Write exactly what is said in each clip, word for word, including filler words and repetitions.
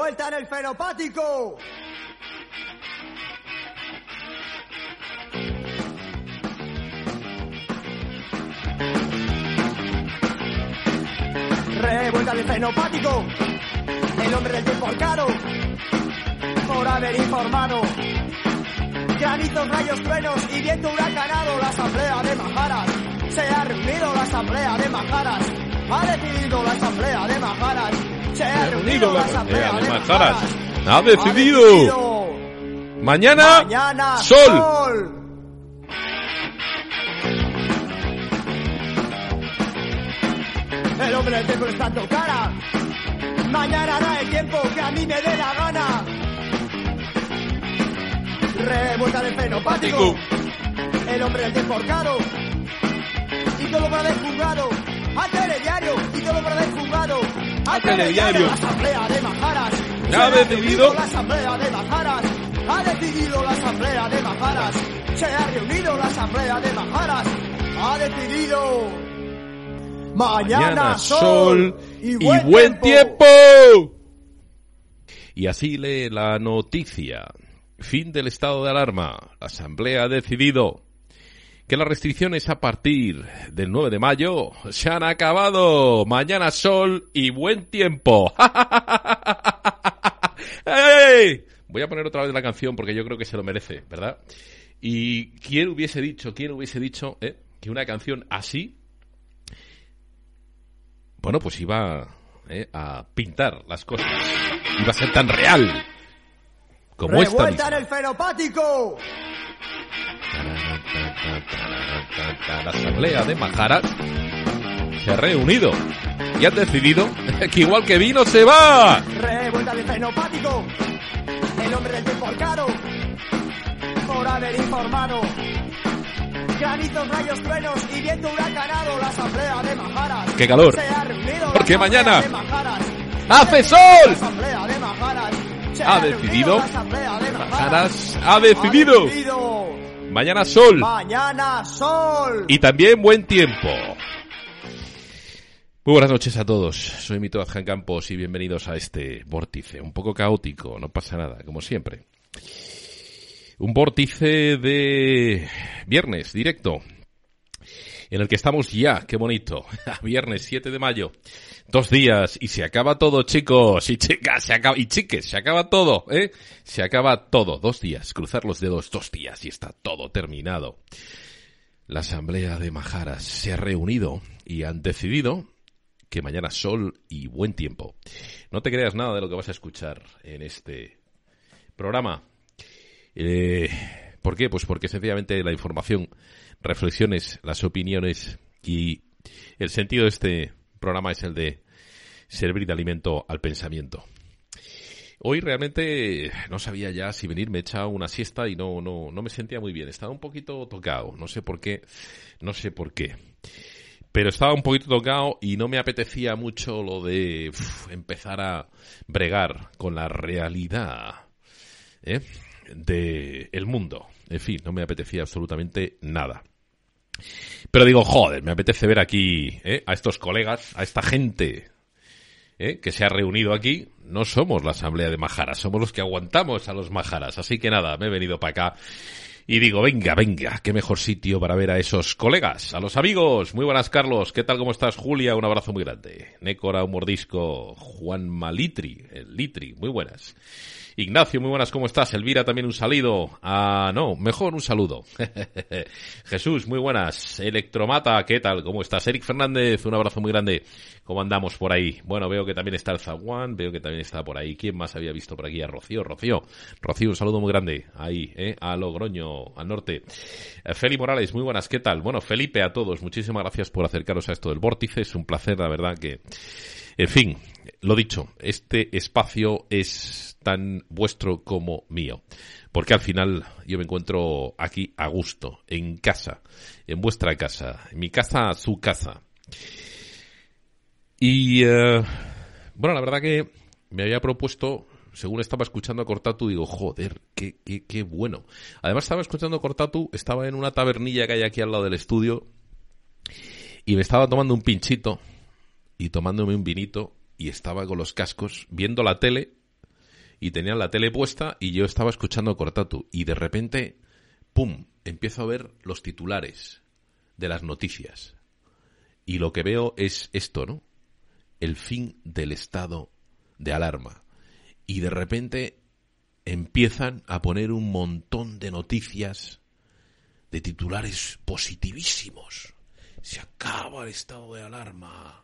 Revuelta en el fenopático. Revuelta en el fenopático. El hombre del tiempo arcano, por haber informado. Granizos, rayos, truenos y viento huracanado. La asamblea de Majaras se ha reunido. La asamblea de Majaras ha decidido. La asamblea de Majaras se ha reunido. La asamblea de Majaras ha decidido. Mañana, Mañana sol. sol. El hombre del tiempo está en tu cara. Mañana hará el tiempo que a mí me dé la gana. Revuelta del fenopático. El hombre del tiempo ahorcado. Y todo para haber juzgado. A telediario. Y todo para haber juzgado. A telediario. La asamblea de Majaras ha decidido. La asamblea de Majaras ha decidido. La asamblea de Majaras se ha reunido. La asamblea de Majaras ha decidido. Mañana, Mañana sol y buen, y buen tiempo. tiempo. Y así lee la noticia. Fin del estado de alarma. La Asamblea ha decidido que las restricciones a partir del nueve de mayo se han acabado. Mañana sol y buen tiempo. ¡Hey! Voy a poner otra vez la canción porque yo creo que se lo merece, ¿verdad? Y quién hubiese dicho, quién hubiese dicho ¿eh? que una canción así, bueno, pues iba eh, a pintar las cosas. Iba a ser tan real como esta misma. ¡Revuelta en el fenopático! La asamblea de Majaras se ha reunido y ha decidido que igual que vino se va. ¡Revuelta en el fenopático! El hombre del tiempo arcano, por haber informado. Granizos, rayos, truenos y viento huracanado. La asamblea de Majaras. ¡Qué calor! Se ha reunido. Porque mañana hace sol. La asamblea de Majaras se ha ha decidido. La asamblea de Majaras ha decidido. Ha decidido. Mañana sol. Mañana sol. Y también buen tiempo. Muy buenas noches a todos. Soy Mito Adjan Campos y bienvenidos a este vórtice. Un poco caótico, no pasa nada, como siempre. Un vórtice de viernes directo, en el que estamos ya, qué bonito, viernes siete de mayo, dos días y se acaba todo, chicos y chicas, se acaba, y chiques, se acaba todo, ¿eh? Se acaba todo, dos días, cruzar los dedos, dos días y está todo terminado. La asamblea de Majaras se ha reunido y han decidido que mañana sol y buen tiempo. No te creas nada de lo que vas a escuchar en este programa. Eh, ¿Por qué? Pues porque sencillamente la información, reflexiones, las opiniones y el sentido de este programa es el de servir de alimento al pensamiento. Hoy realmente no sabía ya si venir, me he echado una siesta y no, no, no me sentía muy bien. Estaba un poquito tocado, no sé por qué, no sé por qué. Pero estaba un poquito tocado y no me apetecía mucho lo de uf, empezar a bregar con la realidad, ¿eh? de el mundo. En fin, no me apetecía absolutamente nada. Pero digo, joder, me apetece ver aquí ¿eh? a estos colegas, a esta gente ¿eh? que se ha reunido aquí. No somos la asamblea de Majaras, somos los que aguantamos a los Majaras. Así que nada, me he venido para acá y digo, venga, venga, qué mejor sitio para ver a esos colegas, a los amigos. Muy buenas, Carlos. ¿Qué tal? ¿Cómo estás, Julia? Un abrazo muy grande. Nécora, un mordisco. Juan Malitri, el Litri, muy buenas. Ignacio, muy buenas, ¿cómo estás? Elvira, también un saludo. Ah, no, mejor un saludo. Jesús, muy buenas. Electromata, ¿qué tal? ¿Cómo estás? Eric Fernández, un abrazo muy grande. ¿Cómo andamos por ahí? Bueno, veo que también está el Zaguán, veo que también está por ahí. ¿Quién más había visto por aquí? A Rocío, Rocío. Rocío, un saludo muy grande. Ahí, ¿eh? A Logroño, al norte. Eh, Feli Morales, muy buenas, ¿qué tal? Bueno, Felipe, a todos, muchísimas gracias por acercaros a esto del vórtice. Es un placer, la verdad que... En fin, lo dicho, este espacio es tan vuestro como mío, porque al final yo me encuentro aquí a gusto, en casa, en vuestra casa, en mi casa, su casa. Y, uh, bueno, la verdad que me había propuesto, según estaba escuchando a Cortatu, digo, joder, qué, qué, qué bueno. Además estaba escuchando a Cortatu, estaba en una tabernilla que hay aquí al lado del estudio, y me estaba tomando un pinchito, y tomándome un vinito, y estaba con los cascos, viendo la tele, y tenían la tele puesta y yo estaba escuchando Cortatu y de repente, ¡pum!, empiezo a ver los titulares de las noticias y lo que veo es esto, ¿no? El fin del estado de alarma. Y de repente empiezan a poner un montón de noticias de titulares positivísimos. Se acaba el estado de alarma.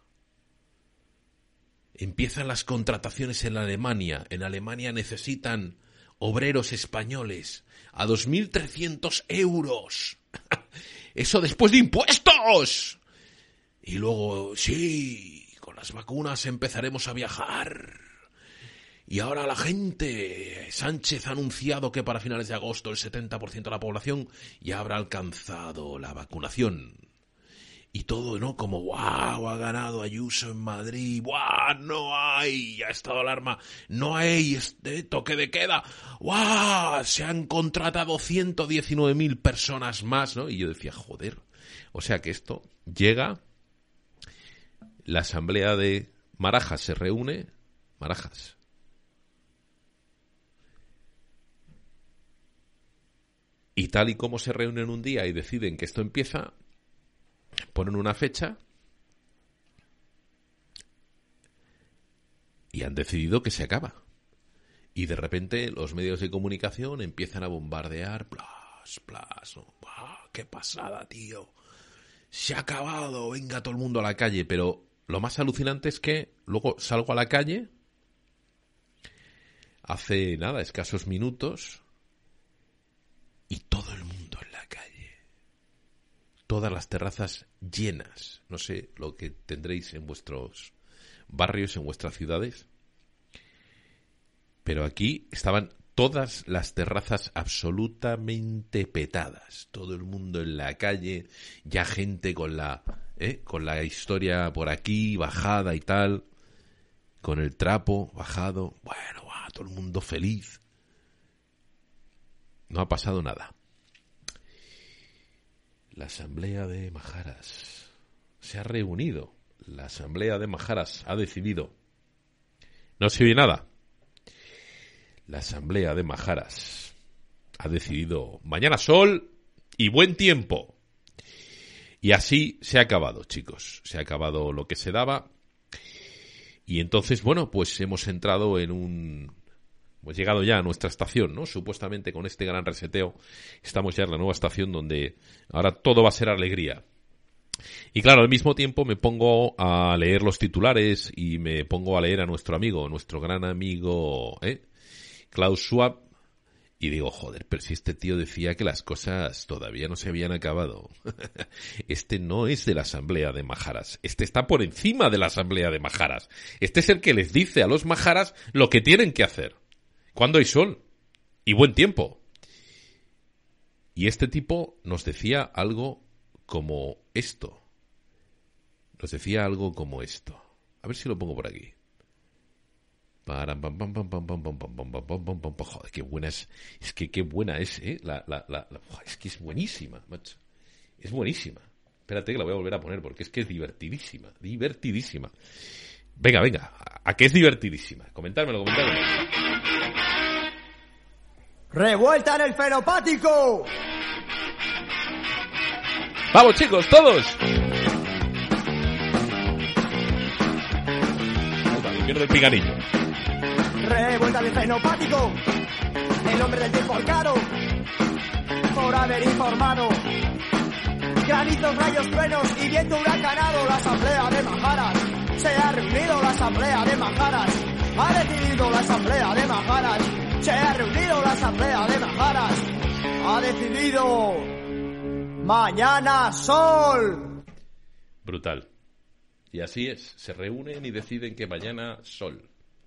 Empiezan las contrataciones en Alemania. En Alemania necesitan obreros españoles a dos mil trescientos euros. Eso después de impuestos. Y luego, sí, con las vacunas empezaremos a viajar. Y ahora la gente, Sánchez ha anunciado que para finales de agosto el setenta por ciento de la población ya habrá alcanzado la vacunación. Y todo, ¿no? Como, ¡guau! Ha ganado Ayuso en Madrid. ¡Guau! No hay ya estado de alarma. No hay este toque de queda. ¡Guau! Se han contratado ciento diecinueve mil personas más, ¿no? Y yo decía, joder. O sea que esto llega. La asamblea de Marajas se reúne. Marajas. Y tal y como se reúnen un día y deciden que esto empieza, ponen una fecha y han decidido que se acaba. Y de repente los medios de comunicación empiezan a bombardear. Plas, plas. Oh, ¡qué pasada, tío! Se ha acabado, venga todo el mundo a la calle. Pero lo más alucinante es que luego salgo a la calle, hace nada, escasos minutos, y todo el mundo en la calle. Todas las terrazas llenas. No sé lo que tendréis en vuestros barrios, en vuestras ciudades. Pero aquí estaban todas las terrazas absolutamente petadas. Todo el mundo en la calle. Ya gente con la, ¿eh? con la historia por aquí, bajada y tal. Con el trapo bajado. Bueno, va, todo el mundo feliz. No ha pasado nada. La asamblea de Majaras se ha reunido. La asamblea de Majaras ha decidido. No se oye nada. La asamblea de Majaras ha decidido mañana sol y buen tiempo. Y así se ha acabado, chicos. Se ha acabado lo que se daba. Y entonces, bueno, pues hemos entrado en un... Hemos llegado ya a nuestra estación, ¿no? Supuestamente con este gran reseteo estamos ya en la nueva estación donde ahora todo va a ser alegría. Y claro, al mismo tiempo me pongo a leer los titulares y me pongo a leer a nuestro amigo, nuestro gran amigo, ¿eh? Klaus Schwab, y digo, joder, pero si este tío decía que las cosas todavía no se habían acabado. Este no es de la asamblea de Majaras. Este está por encima de la asamblea de Majaras. Este es el que les dice a los Majaras lo que tienen que hacer. ¿Cuándo hay sol? Y buen tiempo. Y este tipo nos decía algo como esto. Nos decía algo como esto. A ver si lo pongo por aquí. Joder, qué buena es. Es que qué buena es, ¿eh? La, la, la, la, es que es buenísima, macho. Es buenísima. Espérate que la voy a volver a poner porque es que es divertidísima. Divertidísima. Venga, venga. ¿A qué es divertidísima? Comentármelo, comentármelo. ¡Revuelta en el fenopático! ¡Vamos, chicos, todos! Me pierdo el piganillo. ¡Revuelta en el fenopático! El hombre del tiempo al caro, por haber informado. Granitos, rayos, truenos y viento huracanado. La asamblea de Majaras se ha reunido. La asamblea de Majaras ha decidido. La asamblea de Majaras se ha reunido. La asamblea de Majaras ha decidido. Mañana sol. Brutal. Y así es. Se reúnen y deciden que mañana sol.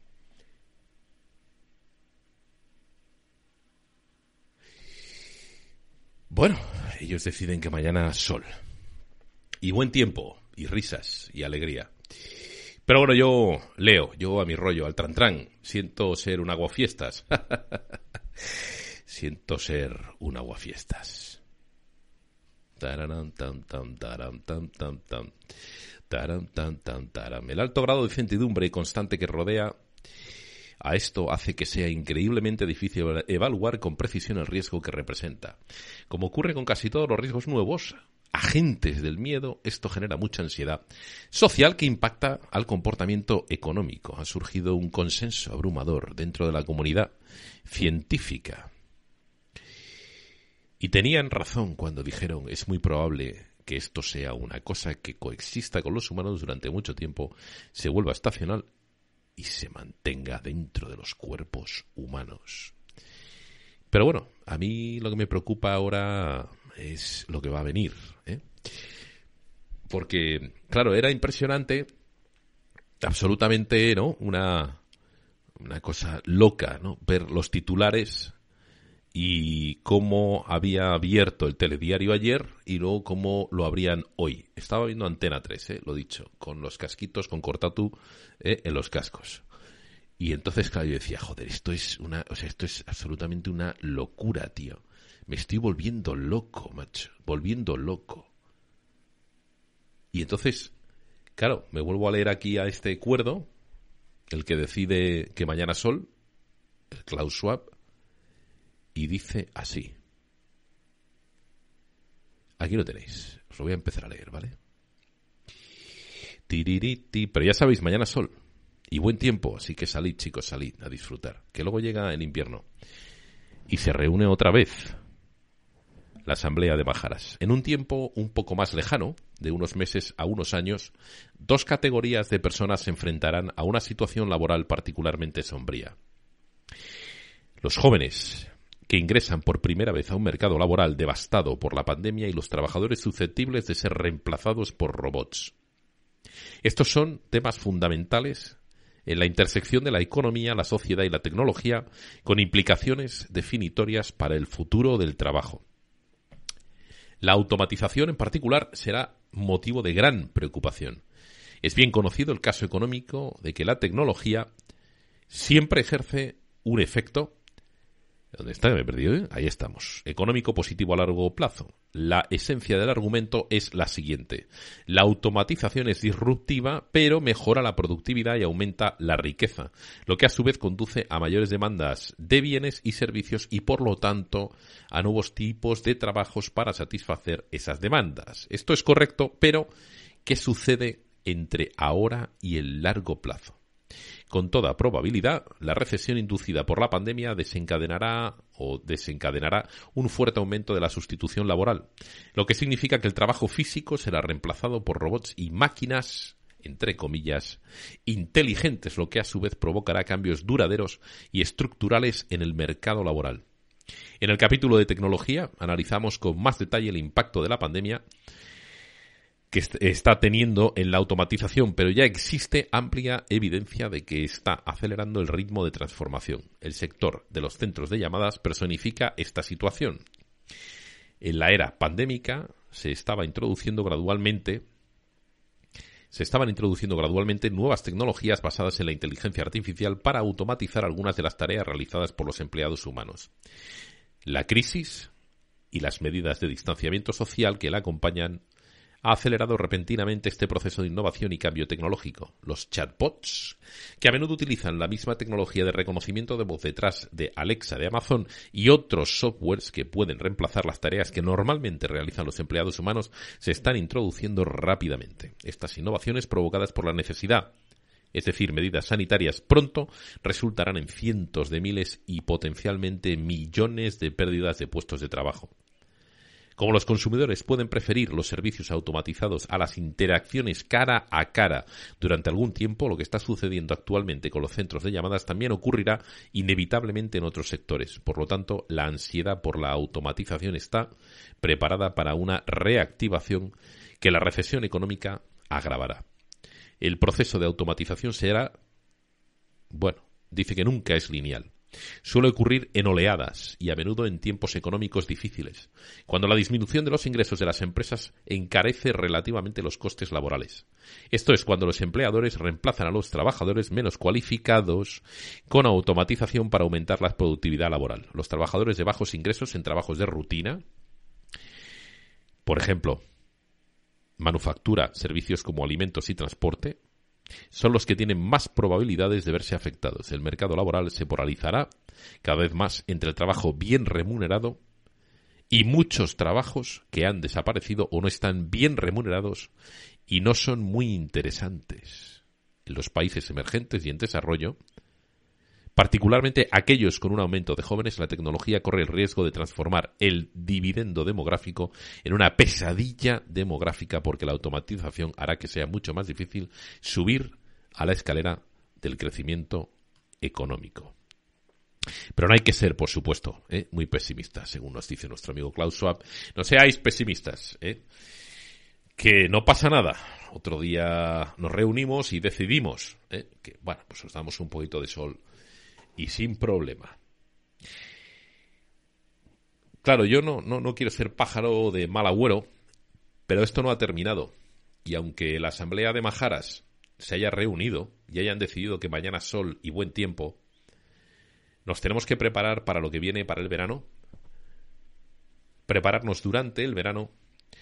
Bueno, ellos deciden que mañana sol. Y buen tiempo. Y risas. Y alegría. Pero bueno, yo leo. Yo a mi rollo, al trantrán. Siento ser un aguafiestas. Siento ser un aguafiestas. Taran, tan, tan, taran, tan, tan, tan. Taran, tan, tan, taran. El alto grado de incertidumbre constante que rodea A esto hace que sea increíblemente difícil evaluar con precisión el riesgo que representa. Como ocurre con casi todos los riesgos nuevos, agentes del miedo, esto genera mucha ansiedad social que impacta al comportamiento económico. Ha surgido un consenso abrumador dentro de la comunidad científica. Y tenían razón cuando dijeron, es muy probable que esto sea una cosa que coexista con los humanos durante mucho tiempo, se vuelva estacional y se mantenga dentro de los cuerpos humanos. Pero bueno, a mí lo que me preocupa ahora es lo que va a venir, ¿eh? Porque, claro, era impresionante, absolutamente, ¿no? Una, una cosa loca, ¿no? Ver los titulares y cómo había abierto el telediario ayer y luego cómo lo abrían hoy. Estaba viendo Antena tres, ¿eh? Lo dicho, con los casquitos, con Cortatu ¿eh? en los cascos. Y entonces, claro, yo decía, joder, esto es una, o sea, esto es absolutamente una locura, tío. Me estoy volviendo loco, macho, volviendo loco. Y entonces, claro, me vuelvo a leer aquí a este cuerdo, el que decide que mañana sol, el Klaus Schwab, y dice así. Aquí lo tenéis. Os lo voy a empezar a leer, ¿vale? Tiririti. Pero ya sabéis, mañana sol. Y buen tiempo, así que salid, chicos, salid a disfrutar. Que luego llega el invierno. Y se reúne otra vez la Asamblea de Majaras. En un tiempo un poco más lejano, de unos meses a unos años, dos categorías de personas se enfrentarán a una situación laboral particularmente sombría. Los jóvenes, que ingresan por primera vez a un mercado laboral devastado por la pandemia, y los trabajadores susceptibles de ser reemplazados por robots. Estos son temas fundamentales en la intersección de la economía, la sociedad y la tecnología, con implicaciones definitorias para el futuro del trabajo. La automatización en particular será motivo de gran preocupación. Es bien conocido el caso económico de que la tecnología siempre ejerce un efecto. ¿Dónde está? Me he perdido, ¿eh? Ahí estamos. Económico positivo a largo plazo. La esencia del argumento es la siguiente. La automatización es disruptiva, pero mejora la productividad y aumenta la riqueza, lo que a su vez conduce a mayores demandas de bienes y servicios y, por lo tanto, a nuevos tipos de trabajos para satisfacer esas demandas. Esto es correcto, pero ¿qué sucede entre ahora y el largo plazo? Con toda probabilidad, la recesión inducida por la pandemia desencadenará o desencadenará un fuerte aumento de la sustitución laboral, lo que significa que el trabajo físico será reemplazado por robots y máquinas, entre comillas, inteligentes, lo que a su vez provocará cambios duraderos y estructurales en el mercado laboral. En el capítulo de tecnología analizamos con más detalle el impacto de la pandemia que está teniendo en la automatización, pero ya existe amplia evidencia de que está acelerando el ritmo de transformación. El sector de los centros de llamadas personifica esta situación. En la era pandémica se estaba introduciendo gradualmente se estaban introduciendo gradualmente nuevas tecnologías basadas en la inteligencia artificial para automatizar algunas de las tareas realizadas por los empleados humanos. La crisis y las medidas de distanciamiento social que la acompañan ha acelerado repentinamente este proceso de innovación y cambio tecnológico. Los chatbots, que a menudo utilizan la misma tecnología de reconocimiento de voz detrás de Alexa de Amazon y otros softwares que pueden reemplazar las tareas que normalmente realizan los empleados humanos, se están introduciendo rápidamente. Estas innovaciones, provocadas por la necesidad, es decir, medidas sanitarias, pronto resultarán en cientos de miles y potencialmente millones de pérdidas de puestos de trabajo. Como los consumidores pueden preferir los servicios automatizados a las interacciones cara a cara durante algún tiempo, lo que está sucediendo actualmente con los centros de llamadas también ocurrirá inevitablemente en otros sectores. Por lo tanto, la ansiedad por la automatización está preparada para una reactivación que la recesión económica agravará. El proceso de automatización será, bueno, dice que nunca es lineal. Suele ocurrir en oleadas y a menudo en tiempos económicos difíciles, cuando la disminución de los ingresos de las empresas encarece relativamente los costes laborales. Esto es cuando los empleadores reemplazan a los trabajadores menos cualificados con automatización para aumentar la productividad laboral. Los trabajadores de bajos ingresos en trabajos de rutina, por ejemplo, manufactura, servicios como alimentos y transporte, son los que tienen más probabilidades de verse afectados. El mercado laboral se polarizará cada vez más entre el trabajo bien remunerado y muchos trabajos que han desaparecido o no están bien remunerados y no son muy interesantes. En los países emergentes y en desarrollo, particularmente aquellos con un aumento de jóvenes, la tecnología corre el riesgo de transformar el dividendo demográfico en una pesadilla demográfica, porque la automatización hará que sea mucho más difícil subir a la escalera del crecimiento económico. Pero no hay que ser, por supuesto, ¿eh? muy pesimistas, según nos dice nuestro amigo Klaus Schwab. No seáis pesimistas, ¿eh? que no pasa nada. Otro día nos reunimos y decidimos ¿eh? que, bueno, pues os damos un poquito de sol y sin problema. Claro, yo no, no, no quiero ser pájaro de mal agüero, pero esto no ha terminado. Y aunque la Asamblea de Majaras se haya reunido y hayan decidido que mañana sol y buen tiempo, nos tenemos que preparar para lo que viene para el verano, prepararnos durante el verano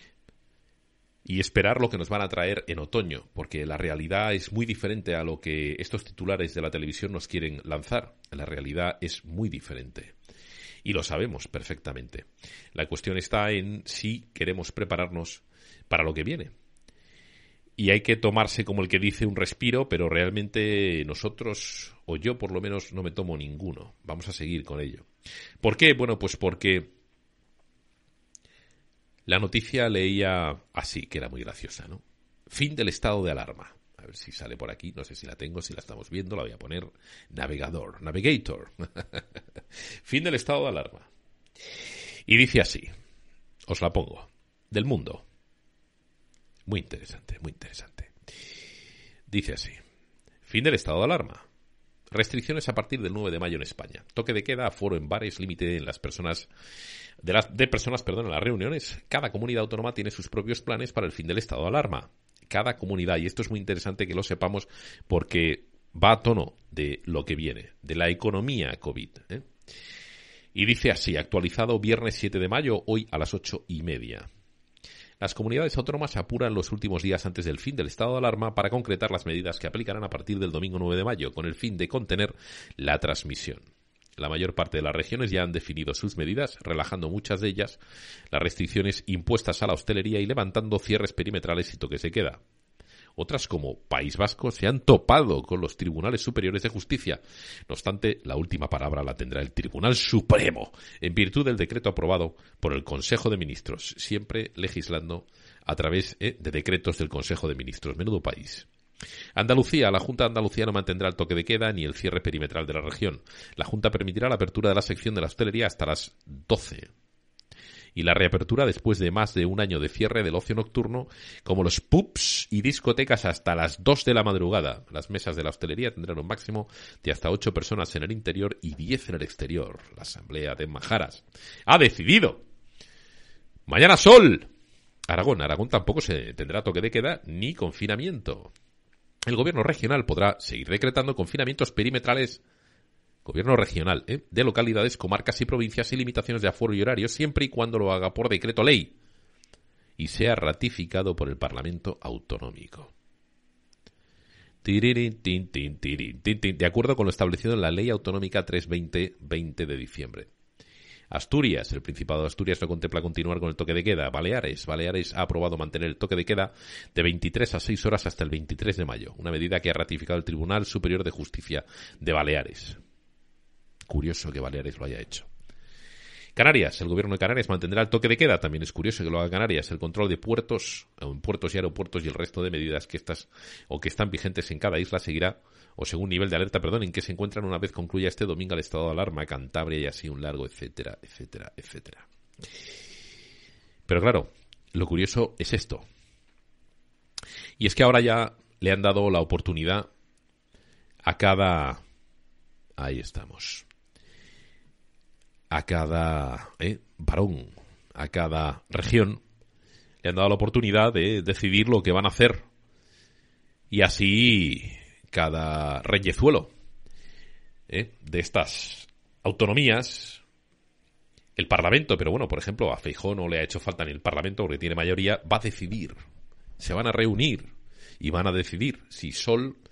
y esperar lo que nos van a traer en otoño, porque la realidad es muy diferente a lo que estos titulares de la televisión nos quieren lanzar. La realidad es muy diferente y lo sabemos perfectamente. La cuestión está en si queremos prepararnos para lo que viene. Y hay que tomarse, como el que dice, un respiro, pero realmente nosotros, o yo por lo menos, no me tomo ninguno. Vamos a seguir con ello. ¿Por qué? Bueno, pues porque la noticia leía así, que era muy graciosa, ¿no? Fin del estado de alarma. A ver si sale por aquí, no sé si la tengo, si la estamos viendo, la voy a poner navegador, navigator. Fin del estado de alarma. Y dice así, os la pongo, del Mundo. Muy interesante, muy interesante. Dice así, fin del estado de alarma. Restricciones a partir del nueve de mayo en España. Toque de queda, aforo en bares, límite en las personas de las de personas, perdón, en las reuniones. Cada comunidad autónoma tiene sus propios planes para el fin del estado de alarma. Cada comunidad, y esto es muy interesante que lo sepamos porque va a tono de lo que viene, de la economía COVID, ¿eh? Y dice así, actualizado viernes siete de mayo, hoy a las ocho y media. Las comunidades autónomas apuran los últimos días antes del fin del estado de alarma para concretar las medidas que aplicarán a partir del domingo nueve de mayo, con el fin de contener la transmisión. La mayor parte de las regiones ya han definido sus medidas, relajando muchas de ellas las restricciones impuestas a la hostelería y levantando cierres perimetrales y toques de queda. Otras, como País Vasco, se han topado con los tribunales superiores de justicia. No obstante, la última palabra la tendrá el Tribunal Supremo, en virtud del decreto aprobado por el Consejo de Ministros, siempre legislando a través eh, de decretos del Consejo de Ministros. Menudo país. Andalucía. La Junta de Andalucía no mantendrá el toque de queda ni el cierre perimetral de la región. La Junta permitirá la apertura de la sección de la hostelería hasta las doce. Y la reapertura después de más de un año de cierre del ocio nocturno, como los pubs y discotecas, hasta las dos de la madrugada. Las mesas de la hostelería tendrán un máximo de hasta ocho personas en el interior y diez en el exterior. La Asamblea de Majaras ha decidido. Mañana sol. Aragón. Aragón tampoco se tendrá toque de queda ni confinamiento. El gobierno regional podrá seguir decretando confinamientos perimetrales. Gobierno regional, ¿eh? de localidades, comarcas y provincias y limitaciones de aforo y horario, siempre y cuando lo haga por decreto ley y sea ratificado por el Parlamento Autonómico. De acuerdo con lo establecido en la Ley Autonómica trescientos veinte veinte de diciembre. Asturias, el Principado de Asturias no contempla continuar con el toque de queda. Baleares, Baleares ha aprobado mantener el toque de queda de veintitrés a seis horas hasta el veintitrés de mayo, una medida que ha ratificado el Tribunal Superior de Justicia de Baleares. Curioso que Baleares lo haya hecho. Canarias, el gobierno de Canarias mantendrá el toque de queda. También es curioso que lo haga Canarias. El control de puertos, en puertos y aeropuertos y el resto de medidas que estas o que están vigentes en cada isla seguirá, o según nivel de alerta, perdón, en que se encuentran una vez concluya este domingo el estado de alarma, Cantabria y así un largo, etcétera, etcétera, etcétera. Pero claro, lo curioso es esto. Y es que ahora ya le han dado la oportunidad a cada... Ahí estamos. A cada eh, varón, a cada región, le han dado la oportunidad de decidir lo que van a hacer. Y así cada reyezuelo eh, de estas autonomías, el Parlamento, pero bueno, por ejemplo, a Feijóo no le ha hecho falta ni el Parlamento porque tiene mayoría, va a decidir. Se van a reunir y van a decidir si sol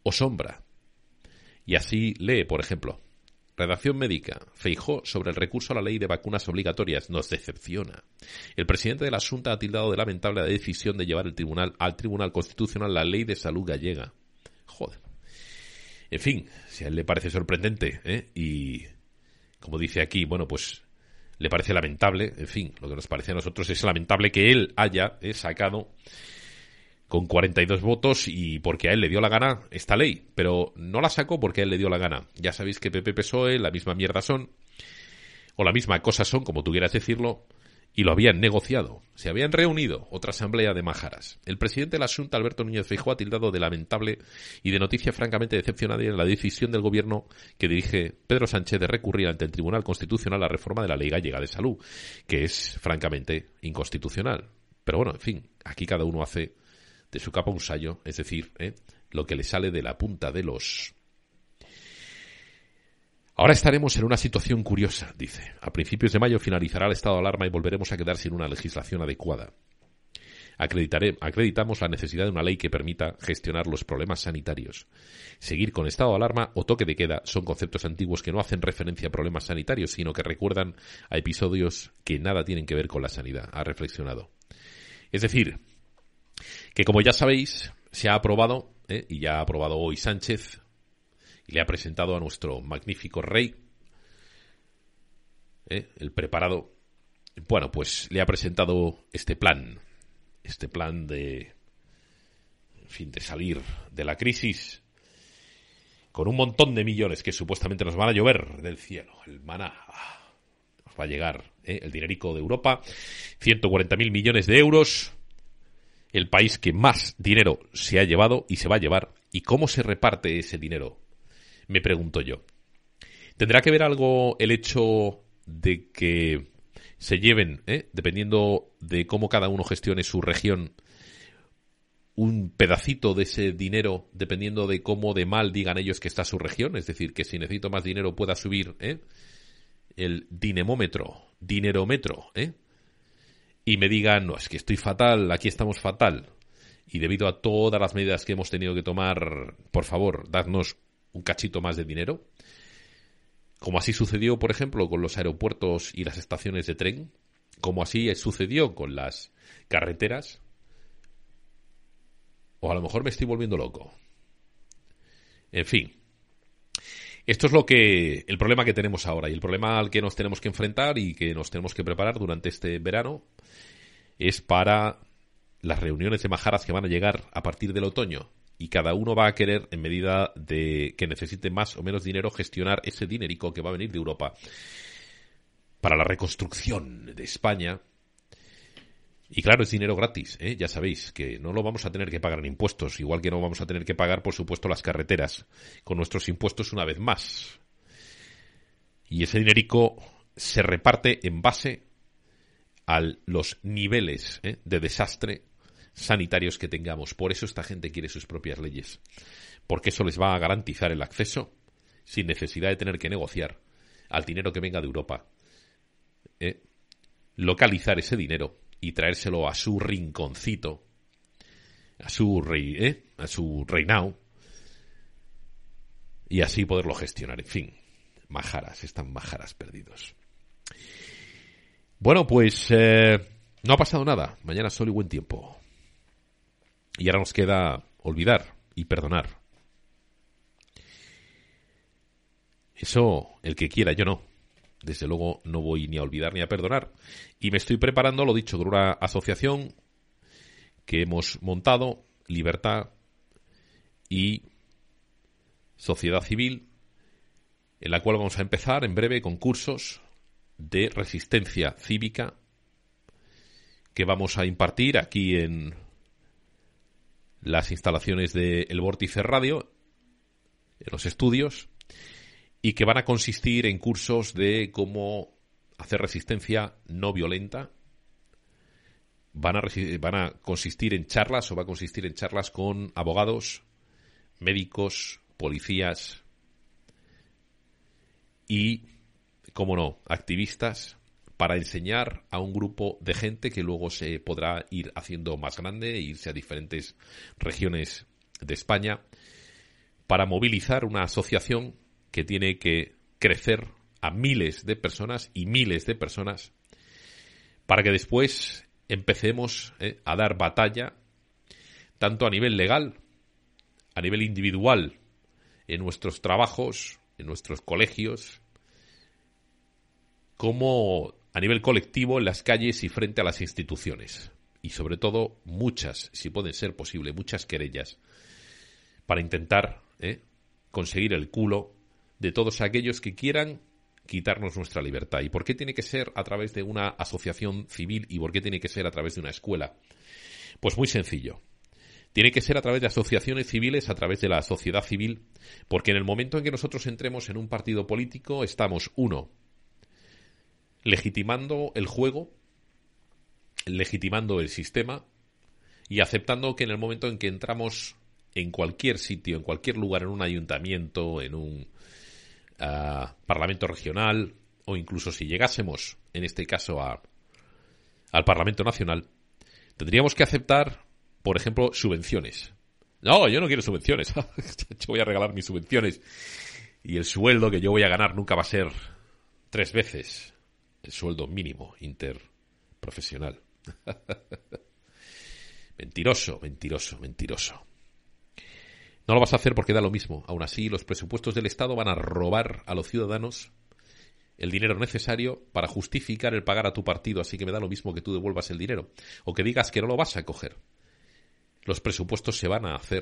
o sombra. Y así lee, por ejemplo, redacción médica, Feijóo sobre el recurso a la ley de vacunas obligatorias, nos decepciona. El presidente de la Xunta ha tildado de lamentable la decisión de llevar el tribunal al Tribunal Constitucional la ley de salud gallega. Joder. En fin, si a él le parece sorprendente, ¿eh? Y como dice aquí, bueno, pues le parece lamentable, en fin, lo que nos parece a nosotros es lamentable que él haya eh, sacado con cuarenta y dos votos y porque a él le dio la gana esta ley, pero no la sacó porque a él le dio la gana. Ya sabéis que P P P S O E la misma mierda son, o la misma cosa son, como tú quieras decirlo, y lo habían negociado. Se habían reunido, otra asamblea de majaras. El presidente de la Xunta, Alberto Núñez Feijóo, ha tildado de lamentable y de noticia francamente decepcionante la decisión del gobierno que dirige Pedro Sánchez de recurrir ante el Tribunal Constitucional la reforma de la Ley Gallega de Salud, que es francamente inconstitucional. Pero bueno, en fin, aquí cada uno hace de su capa un sayo, es decir, ¿eh? lo que le sale de la punta de los... Ahora estaremos en una situación curiosa, dice. A principios de mayo finalizará el estado de alarma y volveremos a quedar sin una legislación adecuada. Acreditaré, acreditamos la necesidad de una ley que permita gestionar los problemas sanitarios. Seguir con estado de alarma o toque de queda son conceptos antiguos que no hacen referencia a problemas sanitarios, sino que recuerdan a episodios que nada tienen que ver con la sanidad, ha reflexionado. Es decir, que como ya sabéis, se ha aprobado, ¿eh? y ya ha aprobado hoy Sánchez, y le ha presentado a nuestro magnífico rey, ¿eh? el preparado, bueno, pues le ha presentado este plan, este plan de, en fin, de salir de la crisis con un montón de millones que supuestamente nos van a llover del cielo, el maná, nos va a llegar, ¿eh? el dinerico de Europa, ciento cuarenta mil millones de euros, el país que más dinero se ha llevado y se va a llevar. ¿Y cómo se reparte ese dinero? Me pregunto yo. ¿Tendrá que ver algo el hecho de que se lleven, ¿eh? dependiendo de cómo cada uno gestione su región, un pedacito de ese dinero, dependiendo de cómo de mal digan ellos que está su región? Es decir, que si necesito más dinero pueda subir ¿eh? el dinemómetro, dinerómetro, ¿eh? y me digan, no, es que estoy fatal, aquí estamos fatal, y debido a todas las medidas que hemos tenido que tomar, por favor, dadnos un cachito más de dinero, como así sucedió, por ejemplo, con los aeropuertos y las estaciones de tren, como así sucedió con las carreteras, o a lo mejor me estoy volviendo loco. En fin, esto es lo que el problema que tenemos ahora, y el problema al que nos tenemos que enfrentar y que nos tenemos que preparar durante este verano es para las reuniones de majaras que van a llegar a partir del otoño, y cada uno va a querer, en medida de que necesite más o menos dinero, gestionar ese dinerico que va a venir de Europa para la reconstrucción de España. Y claro, es dinero gratis, ¿eh? Ya sabéis que no lo vamos a tener que pagar en impuestos, igual que no vamos a tener que pagar, por supuesto, las carreteras con nuestros impuestos una vez más. Y ese dinerico se reparte en base a los niveles ¿eh? de desastre sanitarios que tengamos. Por eso esta gente quiere sus propias leyes, porque eso les va a garantizar el acceso, sin necesidad de tener que negociar, al dinero que venga de Europa, ¿eh? localizar ese dinero y traérselo a su rinconcito, a su rey, ¿eh? a su reinado, y así poderlo gestionar. En fin, majaras, están majaras perdidos. Bueno, pues eh, no ha pasado nada. Mañana sol y buen tiempo. Y ahora nos queda olvidar y perdonar. Eso, el que quiera, yo no. Desde luego no voy ni a olvidar ni a perdonar. Y me estoy preparando, lo dicho, con una asociación que hemos montado, Libertad y Sociedad Civil, en la cual vamos a empezar en breve con cursos de resistencia cívica que vamos a impartir aquí en las instalaciones de El Vórtice Radio, en los estudios, y que van a consistir en cursos de cómo hacer resistencia no violenta. Van a, van a consistir en charlas, o va a consistir en charlas con abogados, médicos, policías y, cómo no, activistas, para enseñar a un grupo de gente que luego se podrá ir haciendo más grande e irse a diferentes regiones de España, para movilizar una asociación que tiene que crecer a miles de personas y miles de personas para que después empecemos eh, a dar batalla tanto a nivel legal, a nivel individual, en nuestros trabajos, en nuestros colegios, como a nivel colectivo en las calles y frente a las instituciones. Y sobre todo muchas, si pueden ser posible, muchas querellas para intentar eh, conseguir el culo de todos aquellos que quieran quitarnos nuestra libertad. ¿Y por qué tiene que ser a través de una asociación civil y por qué tiene que ser a través de una escuela? Pues muy sencillo. Tiene que ser a través de asociaciones civiles, a través de la sociedad civil, porque en el momento en que nosotros entremos en un partido político estamos, uno, legitimando el juego, legitimando el sistema y aceptando que en el momento en que entramos en cualquier sitio, en cualquier lugar, en un ayuntamiento, en un uh, parlamento regional o incluso si llegásemos, en este caso, a, al Parlamento Nacional, tendríamos que aceptar, por ejemplo, subvenciones. No, yo no quiero subvenciones. Yo voy a regalar mis subvenciones y el sueldo que yo voy a ganar nunca va a ser tres veces el sueldo mínimo interprofesional. Mentiroso, mentiroso, mentiroso. No lo vas a hacer porque da lo mismo. Aún así, los presupuestos del Estado van a robar a los ciudadanos el dinero necesario para justificar el pagar a tu partido, así que me da lo mismo que tú devuelvas el dinero o que digas que no lo vas a coger. Los presupuestos se van a hacer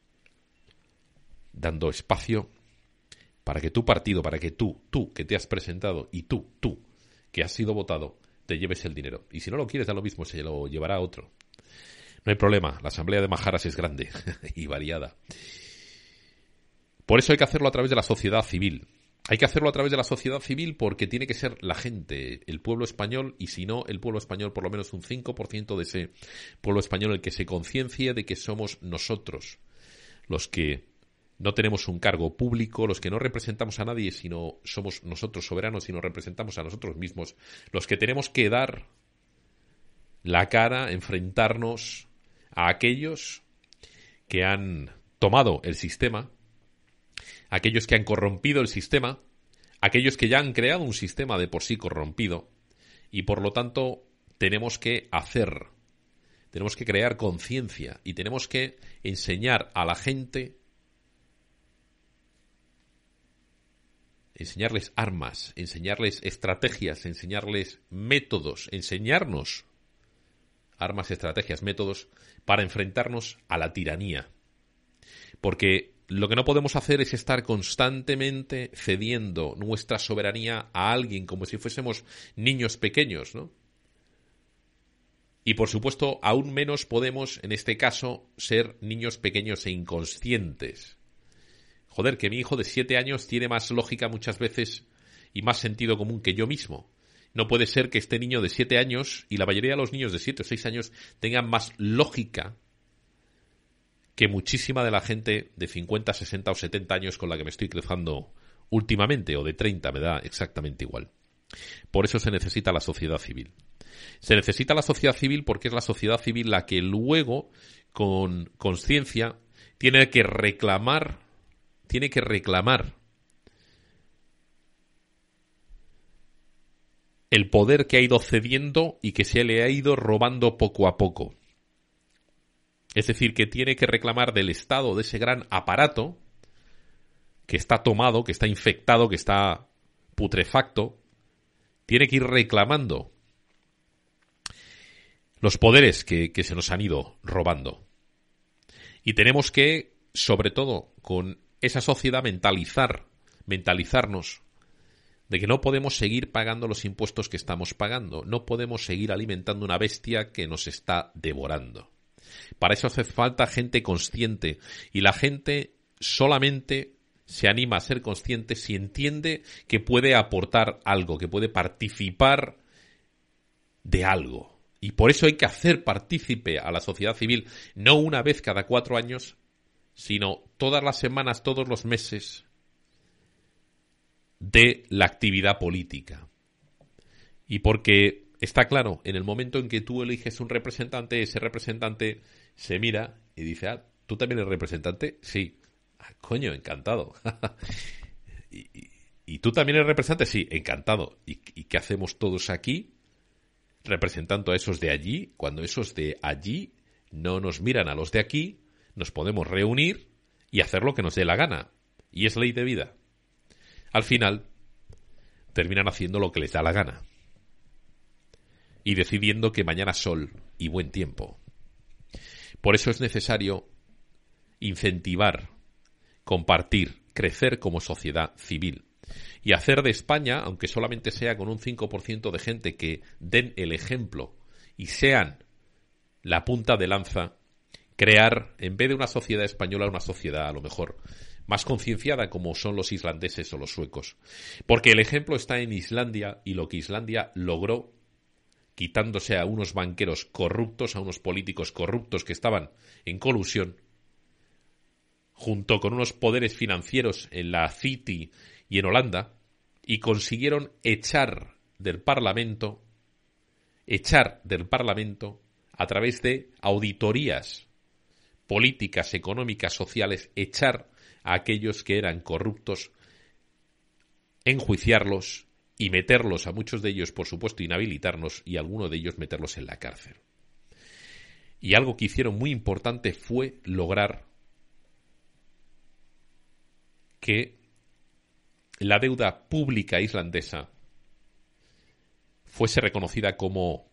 dando espacio para que tu partido, para que tú, tú que te has presentado y tú, tú que has sido votado, te lleves el dinero. Y si no lo quieres, da lo mismo, se lo llevará otro. No hay problema, la asamblea de Majaras es grande y variada. Por eso hay que hacerlo a través de la sociedad civil. Hay que hacerlo a través de la sociedad civil porque tiene que ser la gente, el pueblo español, y si no, el pueblo español, por lo menos un cinco por ciento de ese pueblo español el que se conciencie de que somos nosotros los que no tenemos un cargo público, los que no representamos a nadie, sino somos nosotros soberanos y nos representamos a nosotros mismos, los que tenemos que dar la cara, enfrentarnos a aquellos que han tomado el sistema, aquellos que han corrompido el sistema, aquellos que ya han creado un sistema de por sí corrompido y por lo tanto tenemos que hacer, tenemos que crear conciencia y tenemos que enseñar a la gente, enseñarles armas, enseñarles estrategias, enseñarles métodos, enseñarnos armas, estrategias, métodos para enfrentarnos a la tiranía. Porque lo que no podemos hacer es estar constantemente cediendo nuestra soberanía a alguien como si fuésemos niños pequeños, ¿no? Y por supuesto, aún menos podemos, en este caso, ser niños pequeños e inconscientes. Joder, que mi hijo de siete años tiene más lógica muchas veces y más sentido común que yo mismo. No puede ser que este niño de siete años y la mayoría de los niños de siete o seis años tengan más lógica que muchísima de la gente de cincuenta, sesenta o setenta años con la que me estoy cruzando últimamente, o de treinta, me da exactamente igual. Por eso se necesita la sociedad civil. Se necesita la sociedad civil porque es la sociedad civil la que luego, con conciencia, tiene que reclamar, tiene que reclamar el poder que ha ido cediendo y que se le ha ido robando poco a poco. Es decir, que tiene que reclamar del Estado, de ese gran aparato que está tomado, que está infectado, que está putrefacto, tiene que ir reclamando los poderes que, que se nos han ido robando. Y tenemos que, sobre todo, con esa sociedad mentalizar, mentalizarnos de que no podemos seguir pagando los impuestos que estamos pagando, no podemos seguir alimentando una bestia que nos está devorando. Para eso hace falta gente consciente y la gente solamente se anima a ser consciente si entiende que puede aportar algo, que puede participar de algo. Y por eso hay que hacer partícipe a la sociedad civil, no una vez cada cuatro años, sino todas las semanas, todos los meses de la actividad política. Y porque está claro, en el momento en que tú eliges un representante, ese representante se mira y dice, ah, ¿tú también eres representante? Sí. Coño, encantado. y, y, ¿Y tú también eres representante? Sí, encantado. ¿Y, ¿Y qué hacemos todos aquí representando a esos de allí? Cuando esos de allí no nos miran a los de aquí, nos podemos reunir y hacer lo que nos dé la gana. Y es ley de vida. Al final, terminan haciendo lo que les da la gana. Y decidiendo que mañana sol y buen tiempo. Por eso es necesario incentivar, compartir, crecer como sociedad civil. Y hacer de España, aunque solamente sea con un cinco por ciento de gente que den el ejemplo y sean la punta de lanza, crear, en vez de una sociedad española, una sociedad a lo mejor más concienciada como son los islandeses o los suecos. Porque el ejemplo está en Islandia y lo que Islandia logró, quitándose a unos banqueros corruptos, a unos políticos corruptos que estaban en colusión, junto con unos poderes financieros en la City y en Holanda, y consiguieron echar del Parlamento, echar del Parlamento a través de auditorías políticas, económicas, sociales, echar a aquellos que eran corruptos, enjuiciarlos y meterlos, a muchos de ellos, por supuesto, inhabilitarnos y a algunos de ellos meterlos en la cárcel. Y algo que hicieron muy importante fue lograr que la deuda pública islandesa fuese reconocida como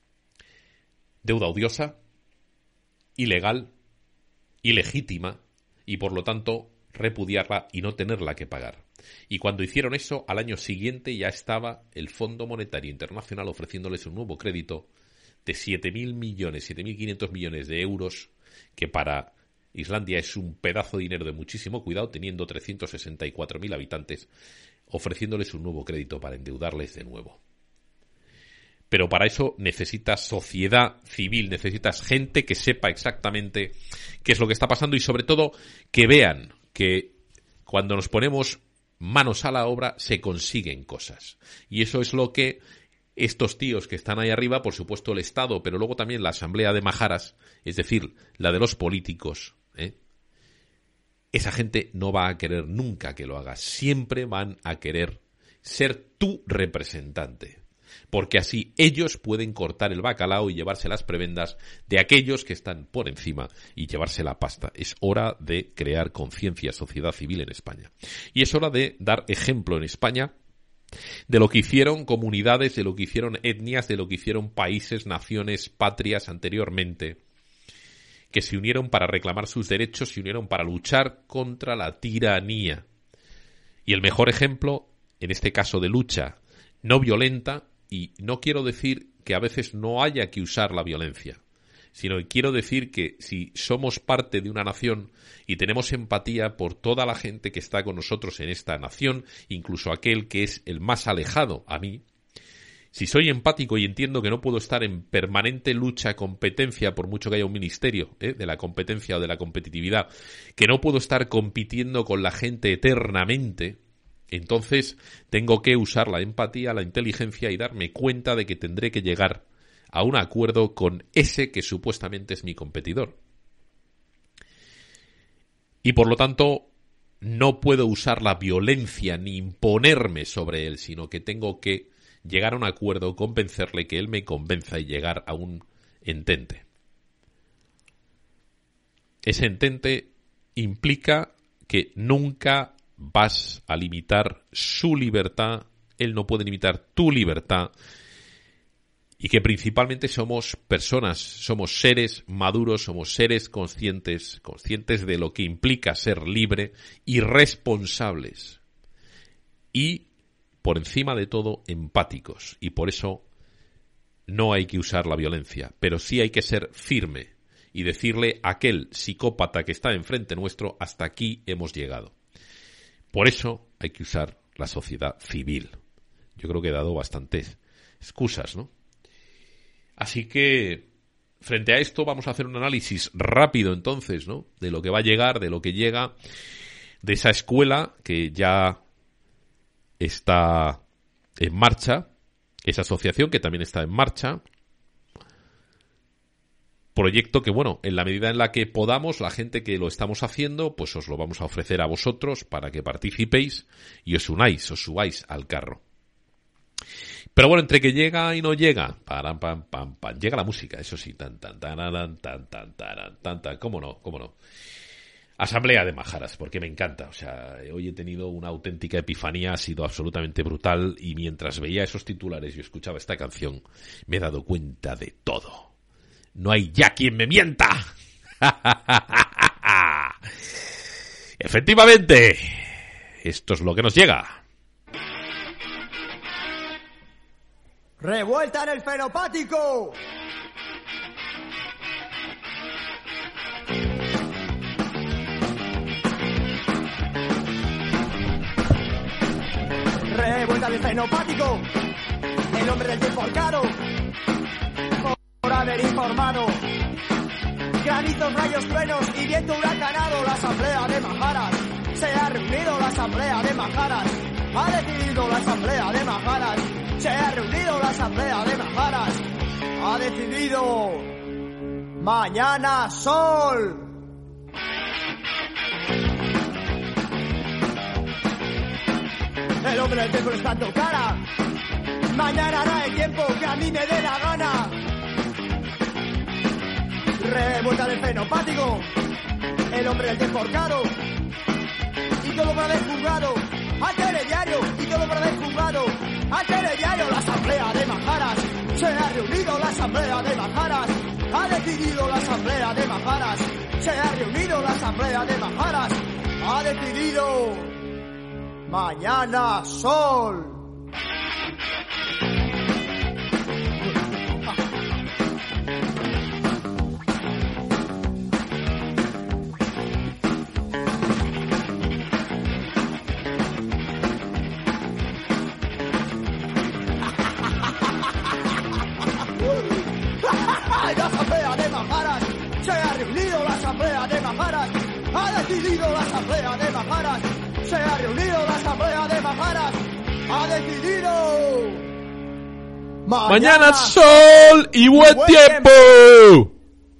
deuda odiosa, ilegal, ilegítima y por lo tanto repudiarla y no tenerla que pagar. Y cuando hicieron eso, al año siguiente ya estaba el Fondo Monetario Internacional ofreciéndoles un nuevo crédito de siete mil millones, siete mil quinientos millones de euros, que para Islandia es un pedazo de dinero de muchísimo cuidado, teniendo trescientos sesenta y cuatro mil habitantes, ofreciéndoles un nuevo crédito para endeudarles de nuevo. Pero para eso necesitas sociedad civil, necesitas gente que sepa exactamente qué es lo que está pasando y sobre todo que vean que cuando nos ponemos manos a la obra se consiguen cosas. Y eso es lo que estos tíos que están ahí arriba, por supuesto el Estado, pero luego también la Asamblea de Majaras, es decir, la de los políticos, ¿eh? Esa gente no va a querer nunca que lo hagas. Siempre van a querer ser tu representante. Porque así ellos pueden cortar el bacalao y llevarse las prebendas de aquellos que están por encima y llevarse la pasta. Es hora de crear conciencia, sociedad civil en España. Y es hora de dar ejemplo en España de lo que hicieron comunidades, de lo que hicieron etnias, de lo que hicieron países, naciones, patrias anteriormente, que se unieron para reclamar sus derechos, se unieron para luchar contra la tiranía. Y el mejor ejemplo, en este caso de lucha no violenta, y no quiero decir que a veces no haya que usar la violencia, sino que quiero decir que si somos parte de una nación y tenemos empatía por toda la gente que está con nosotros en esta nación, incluso aquel que es el más alejado a mí, si soy empático y entiendo que no puedo estar en permanente lucha, competencia, por mucho que haya un ministerio ¿eh? de la competencia o de la competitividad, que no puedo estar compitiendo con la gente eternamente, entonces tengo que usar la empatía, la inteligencia y darme cuenta de que tendré que llegar a un acuerdo con ese que supuestamente es mi competidor. Y por lo tanto no puedo usar la violencia ni imponerme sobre él, sino que tengo que llegar a un acuerdo, convencerle, que él me convenza y llegar a un entente. Ese entente implica que nunca vas a limitar su libertad, él no puede limitar tu libertad, y que principalmente somos personas, somos seres maduros, somos seres conscientes, conscientes de lo que implica ser libre y responsables. Y, por encima de todo, empáticos. Y por eso no hay que usar la violencia, pero sí hay que ser firme y decirle a aquel psicópata que está enfrente nuestro, hasta aquí hemos llegado. Por eso hay que usar la sociedad civil. Yo creo que he dado bastantes excusas, ¿no? Así que, frente a esto, vamos a hacer un análisis rápido, entonces, ¿no? De lo que va a llegar, de lo que llega, de esa escuela que ya está en marcha, esa asociación que también está en marcha, proyecto que, bueno, en la medida en la que podamos, la gente que lo estamos haciendo, pues os lo vamos a ofrecer a vosotros para que participéis y os unáis, os subáis al carro. Pero bueno, entre que llega y no llega, pam, pam, pam, pam, llega la música, eso sí, tan, tan, tan, tan, tan, tan, tan, tan, tan, cómo no, cómo no. Asamblea de Majaras, porque me encanta, o sea, hoy he tenido una auténtica epifanía, ha sido absolutamente brutal, y mientras veía esos titulares y escuchaba esta canción, me he dado cuenta de todo. No hay ya quien me mienta. Efectivamente, esto es lo que nos llega. ¡Revuelta en el fenopático! Revuelta en el fenopático, el hombre del tiempo arcano, por haber informado. Granizos, rayos, truenos y viento huracanado, la asamblea de Majaras. Se ha reunido la asamblea de Majaras. Ha decidido la asamblea de Majaras. Se ha reunido la asamblea de Majaras. Ha decidido mañana sol. El hombre del tiempo está dando cara. Mañana hará el tiempo que a mí me dé la gana. Revuelta del fenopático, el hombre del tiempo arcano. Y todo por haber juzgado a telediario. Y todo por haber juzgado a telediario. La asamblea de Majaras. Se ha reunido la asamblea de Majaras. Ha decidido la asamblea de Majaras. Se ha reunido la asamblea de Majaras. Ha decidido mañana sol. La asamblea de Majaras. Se ha reunido la asamblea de Majaras. Ha decidido la asamblea de Majaras. Se ha reunido la asamblea de Majaras. Ha decidido mañana, mañana sol y buen, buen tiempo. tiempo.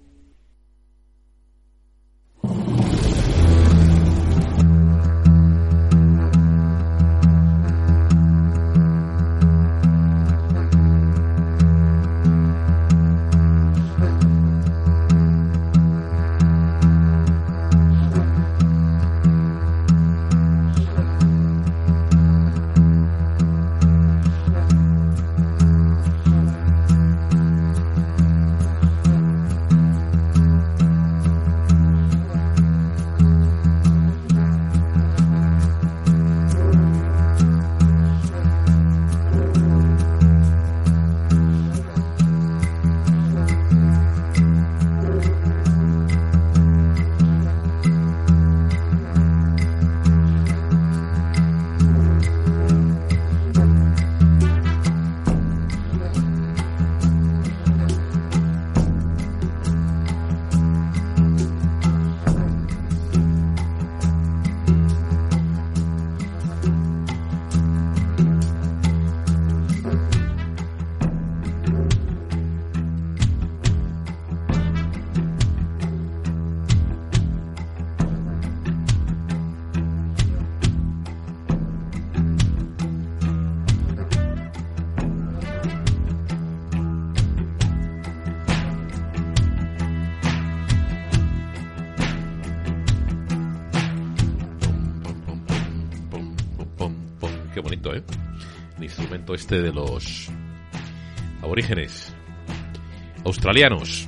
Qué bonito, ¿eh? El instrumento este de los aborígenes australianos.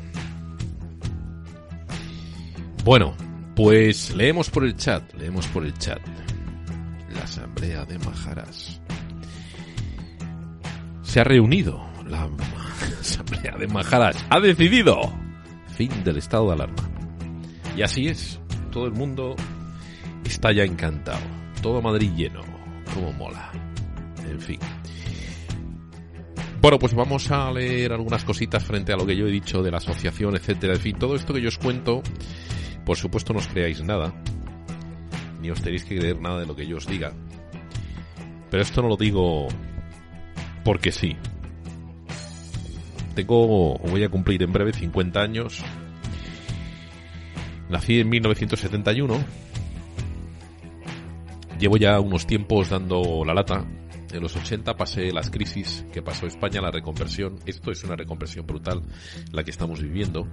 Bueno, pues leemos por el chat, leemos por el chat. La asamblea de Majaras se ha reunido. La asamblea de Majaras ha decidido fin del estado de alarma. Y así es, todo el mundo está ya encantado. Todo Madrid lleno. Cómo mola. En fin. Bueno, pues vamos a leer algunas cositas frente a lo que yo he dicho de la asociación, etcétera. En fin, todo esto que yo os cuento, por supuesto no os creáis nada, ni os tenéis que creer nada de lo que yo os diga. Pero esto no lo digo porque sí. tengo, voy a cumplir en breve cincuenta años. Nací en mil novecientos setenta y uno. Llevo ya unos tiempos dando la lata. En los ochenta pasé las crisis que pasó España, la reconversión. Esto es una reconversión brutal la que estamos viviendo.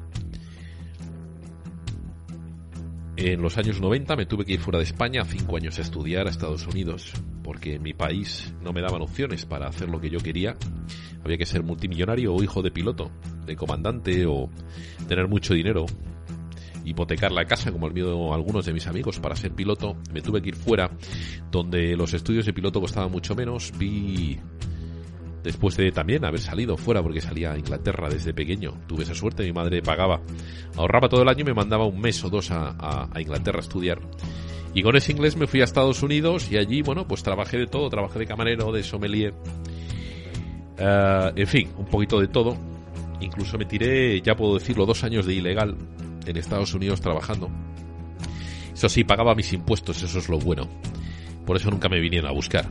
En los años noventa me tuve que ir fuera de España, cinco años a estudiar a Estados Unidos, porque en mi país no me daban opciones para hacer lo que yo quería. Había que ser multimillonario o hijo de piloto, de comandante, o tener mucho dinero, hipotecar la casa como el mío algunos de mis amigos para ser piloto. Me tuve que ir fuera, donde los estudios de piloto costaban mucho menos. Vi, después de también haber salido fuera, porque salía a Inglaterra desde pequeño, tuve esa suerte, mi madre pagaba, ahorraba todo el año y me mandaba un mes o dos a, a, a Inglaterra a estudiar. Y con ese inglés me fui a Estados Unidos y allí, bueno, pues trabajé de todo, trabajé de camarero, de sommelier, uh, en fin, un poquito de todo. Incluso me tiré, ya puedo decirlo, dos años de ilegal en Estados Unidos trabajando. Eso sí, pagaba mis impuestos, eso es lo bueno. Por eso nunca me vinieron a buscar.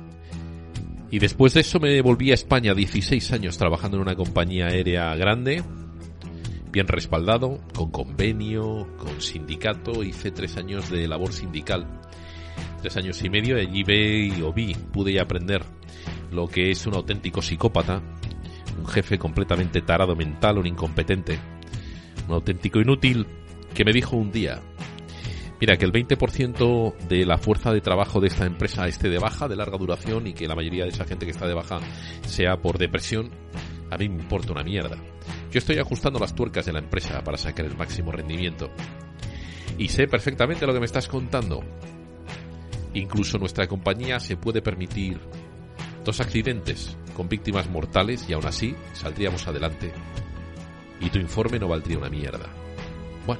Y después de eso me volví a España, dieciséis años trabajando en una compañía aérea grande, bien respaldado, con convenio, con sindicato. Hice tres años de labor sindical, tres años y medio, y allí ve o vi, pude aprender lo que es un auténtico psicópata, un jefe completamente tarado mental, un incompetente, un auténtico inútil, que me dijo un día: mira, que el veinte por ciento de la fuerza de trabajo de esta empresa esté de baja, de larga duración, y que la mayoría de esa gente que está de baja sea por depresión, a mí me importa una mierda. Yo estoy ajustando las tuercas de la empresa para sacar el máximo rendimiento. Y sé perfectamente lo que me estás contando. Incluso nuestra compañía se puede permitir dos accidentes con víctimas mortales y aún así saldríamos adelante. Y tu informe no valdría una mierda. Bueno,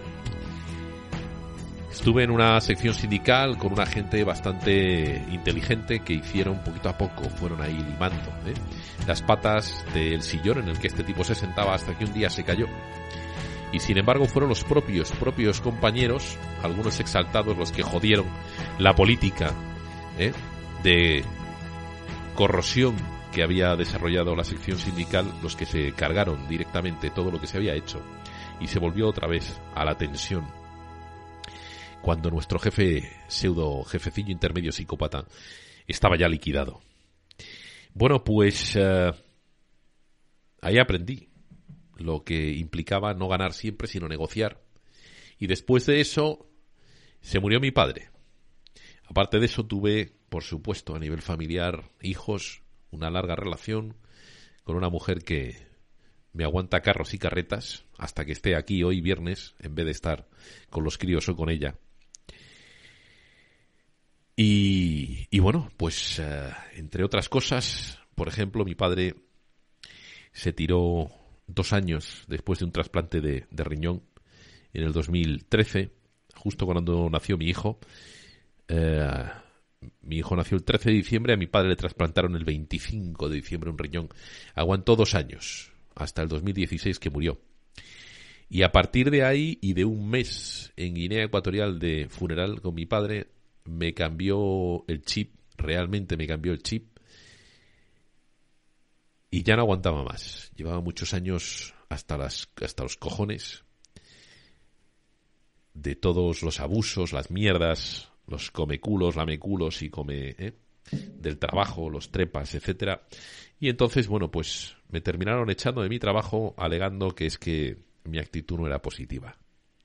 estuve en una sección sindical con una gente bastante inteligente que hicieron poquito a poco, fueron ahí limando, ¿eh? las patas del sillón en el que este tipo se sentaba, hasta que un día se cayó. Y sin embargo fueron los propios, propios compañeros, algunos exaltados, los que jodieron la política, ¿eh? de corrosión que había desarrollado la sección sindical, los que se cargaron directamente todo lo que se había hecho, y se volvió otra vez a la tensión cuando nuestro jefe, pseudo jefecillo intermedio psicópata, estaba ya liquidado. Bueno, pues uh, ahí aprendí lo que implicaba no ganar siempre, sino negociar. Y después de eso se murió mi padre. Aparte de eso tuve, por supuesto, a nivel familiar, hijos, una larga relación con una mujer que me aguanta carros y carretas hasta que esté aquí hoy viernes, en vez de estar con los críos o con ella. Y, y bueno, pues uh, entre otras cosas, por ejemplo, mi padre se tiró dos años después de un trasplante de, de riñón en el dos mil trece, justo cuando nació mi hijo. Uh, mi hijo nació el trece de diciembre, a mi padre le trasplantaron el veinticinco de diciembre un riñón. Aguantó dos años, hasta el dos mil dieciséis que murió. Y a partir de ahí y de un mes en Guinea Ecuatorial de funeral con mi padre, me cambió el chip, realmente me cambió el chip, y ya no aguantaba más. Llevaba muchos años hasta las hasta los cojones de todos los abusos, las mierdas, los comeculos, lameculos y come ¿eh? del trabajo, los trepas, etcétera. Y entonces, bueno, pues me terminaron echando de mi trabajo alegando que es que mi actitud no era positiva.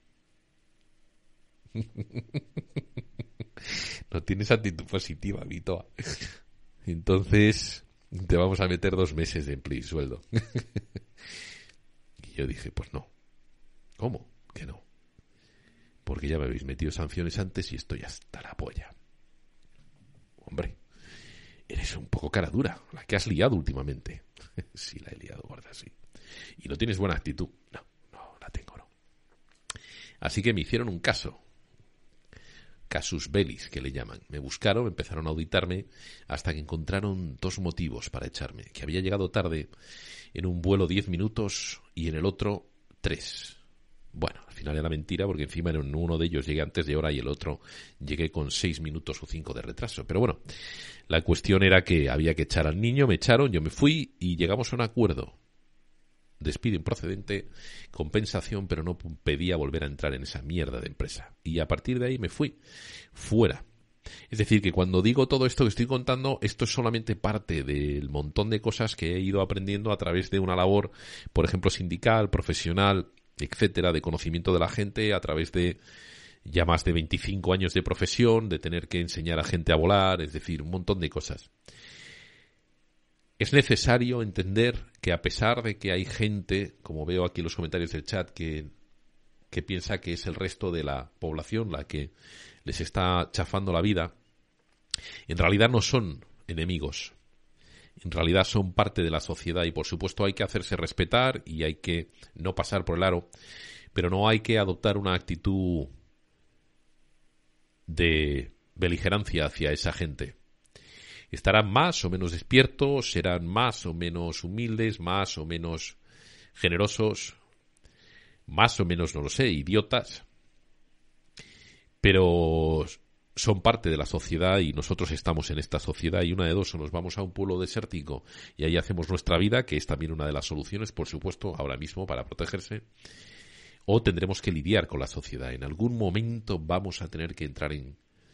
No tienes actitud positiva, Vitoa. Entonces te vamos a meter dos meses de empleo y sueldo. Y yo dije, pues no. ¿Cómo? Que no. Porque ya me habéis metido sanciones antes y estoy hasta la polla. Hombre, eres un poco cara dura, la que has liado últimamente. Sí, la he liado, gorda, sí. Y no tienes buena actitud. No, no, la tengo, no. Así que me hicieron un caso. Casus bellis, que le llaman. Me buscaron, empezaron a auditarme, hasta que encontraron dos motivos para echarme. Que había llegado tarde en un vuelo diez minutos y en el otro tres. Bueno, al final era mentira, porque encima en uno de ellos llegué antes de hora y el otro llegué con seis minutos o cinco de retraso. Pero bueno, la cuestión era que había que echar al niño, me echaron, yo me fui y llegamos a un acuerdo. despido improcedente, compensación, pero no pedía volver a entrar en esa mierda de empresa. Y a partir de ahí me fui fuera. Es decir, que cuando digo todo esto que estoy contando, esto es solamente parte del montón de cosas que he ido aprendiendo a través de una labor, por ejemplo, sindical, profesional, etcétera, de conocimiento de la gente, a través de ya más de veinticinco años de profesión, de tener que enseñar a gente a volar, es decir, un montón de cosas. Es necesario entender que a pesar de que hay gente, como veo aquí en los comentarios del chat, que, que piensa que es el resto de la población la que les está chafando la vida, en realidad no son enemigos. En realidad son parte de la sociedad y por supuesto hay que hacerse respetar y hay que no pasar por el aro, pero no hay que adoptar una actitud de beligerancia hacia esa gente. Estarán más o menos despiertos, serán más o menos humildes, más o menos generosos, más o menos, no lo sé, idiotas, pero son parte de la sociedad y nosotros estamos en esta sociedad y una de dos, o nos vamos a un pueblo desértico y ahí hacemos nuestra vida, que es también una de las soluciones, por supuesto, ahora mismo para protegerse, o tendremos que lidiar con la sociedad. En algún momento vamos a tener que entrar en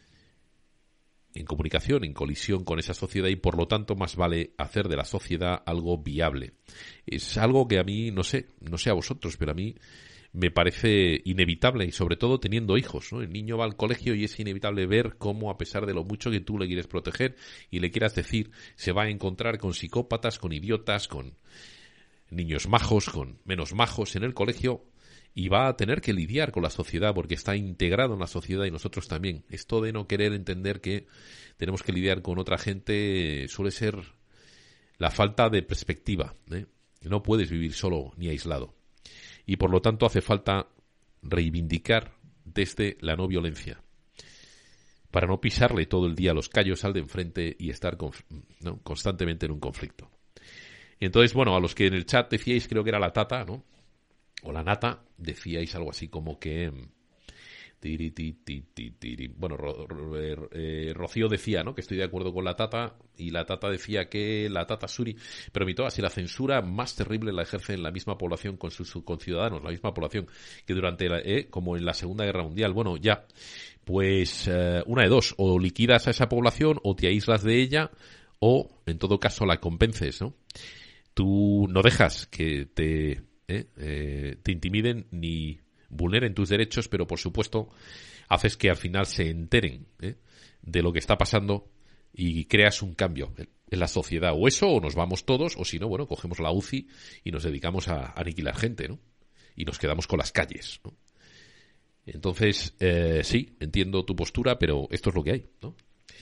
en comunicación, en colisión con esa sociedad y por lo tanto más vale hacer de la sociedad algo viable. Es algo que a mí, no sé, no sé a vosotros, pero a mí me parece inevitable y sobre todo teniendo hijos, ¿no? El niño va al colegio y es inevitable ver cómo a pesar de lo mucho que tú le quieres proteger y le quieras decir, se va a encontrar con psicópatas, con idiotas, con niños majos, con menos majos en el colegio y va a tener que lidiar con la sociedad porque está integrado en la sociedad y nosotros también. Esto de no querer entender que tenemos que lidiar con otra gente suele ser la falta de perspectiva, ¿eh? No puedes vivir solo ni aislado. Y por lo tanto hace falta reivindicar desde la no violencia para no pisarle todo el día los callos al de enfrente y estar conf- ¿no? constantemente en un conflicto. Y entonces, bueno, a los que en el chat decíais, creo que era la Tata, ¿no? O la Nata, decíais algo así como que... Tiri, tiri, tiri, tiri. Bueno, Ro, Ro, eh, Rocío decía, ¿no?, que estoy de acuerdo con la Tata, y la Tata decía que la Tata Suri permitió así la censura más terrible la ejerce en la misma población con sus conciudadanos, la misma población que durante la, eh, como en la Segunda Guerra Mundial. Bueno, ya, pues eh, una de dos, o liquidas a esa población o te aíslas de ella o, en todo caso, la convences, ¿no? Tú no dejas que te... ¿Eh? Eh, te intimiden ni vulneren tus derechos, pero por supuesto haces que al final se enteren ¿eh? de lo que está pasando y creas un cambio en la sociedad. O eso, o nos vamos todos, o si no, bueno, cogemos la U C I y nos dedicamos a aniquilar gente, ¿no? Y nos quedamos con las calles, ¿no? Entonces, eh, sí, entiendo tu postura, pero esto es lo que hay, ¿no?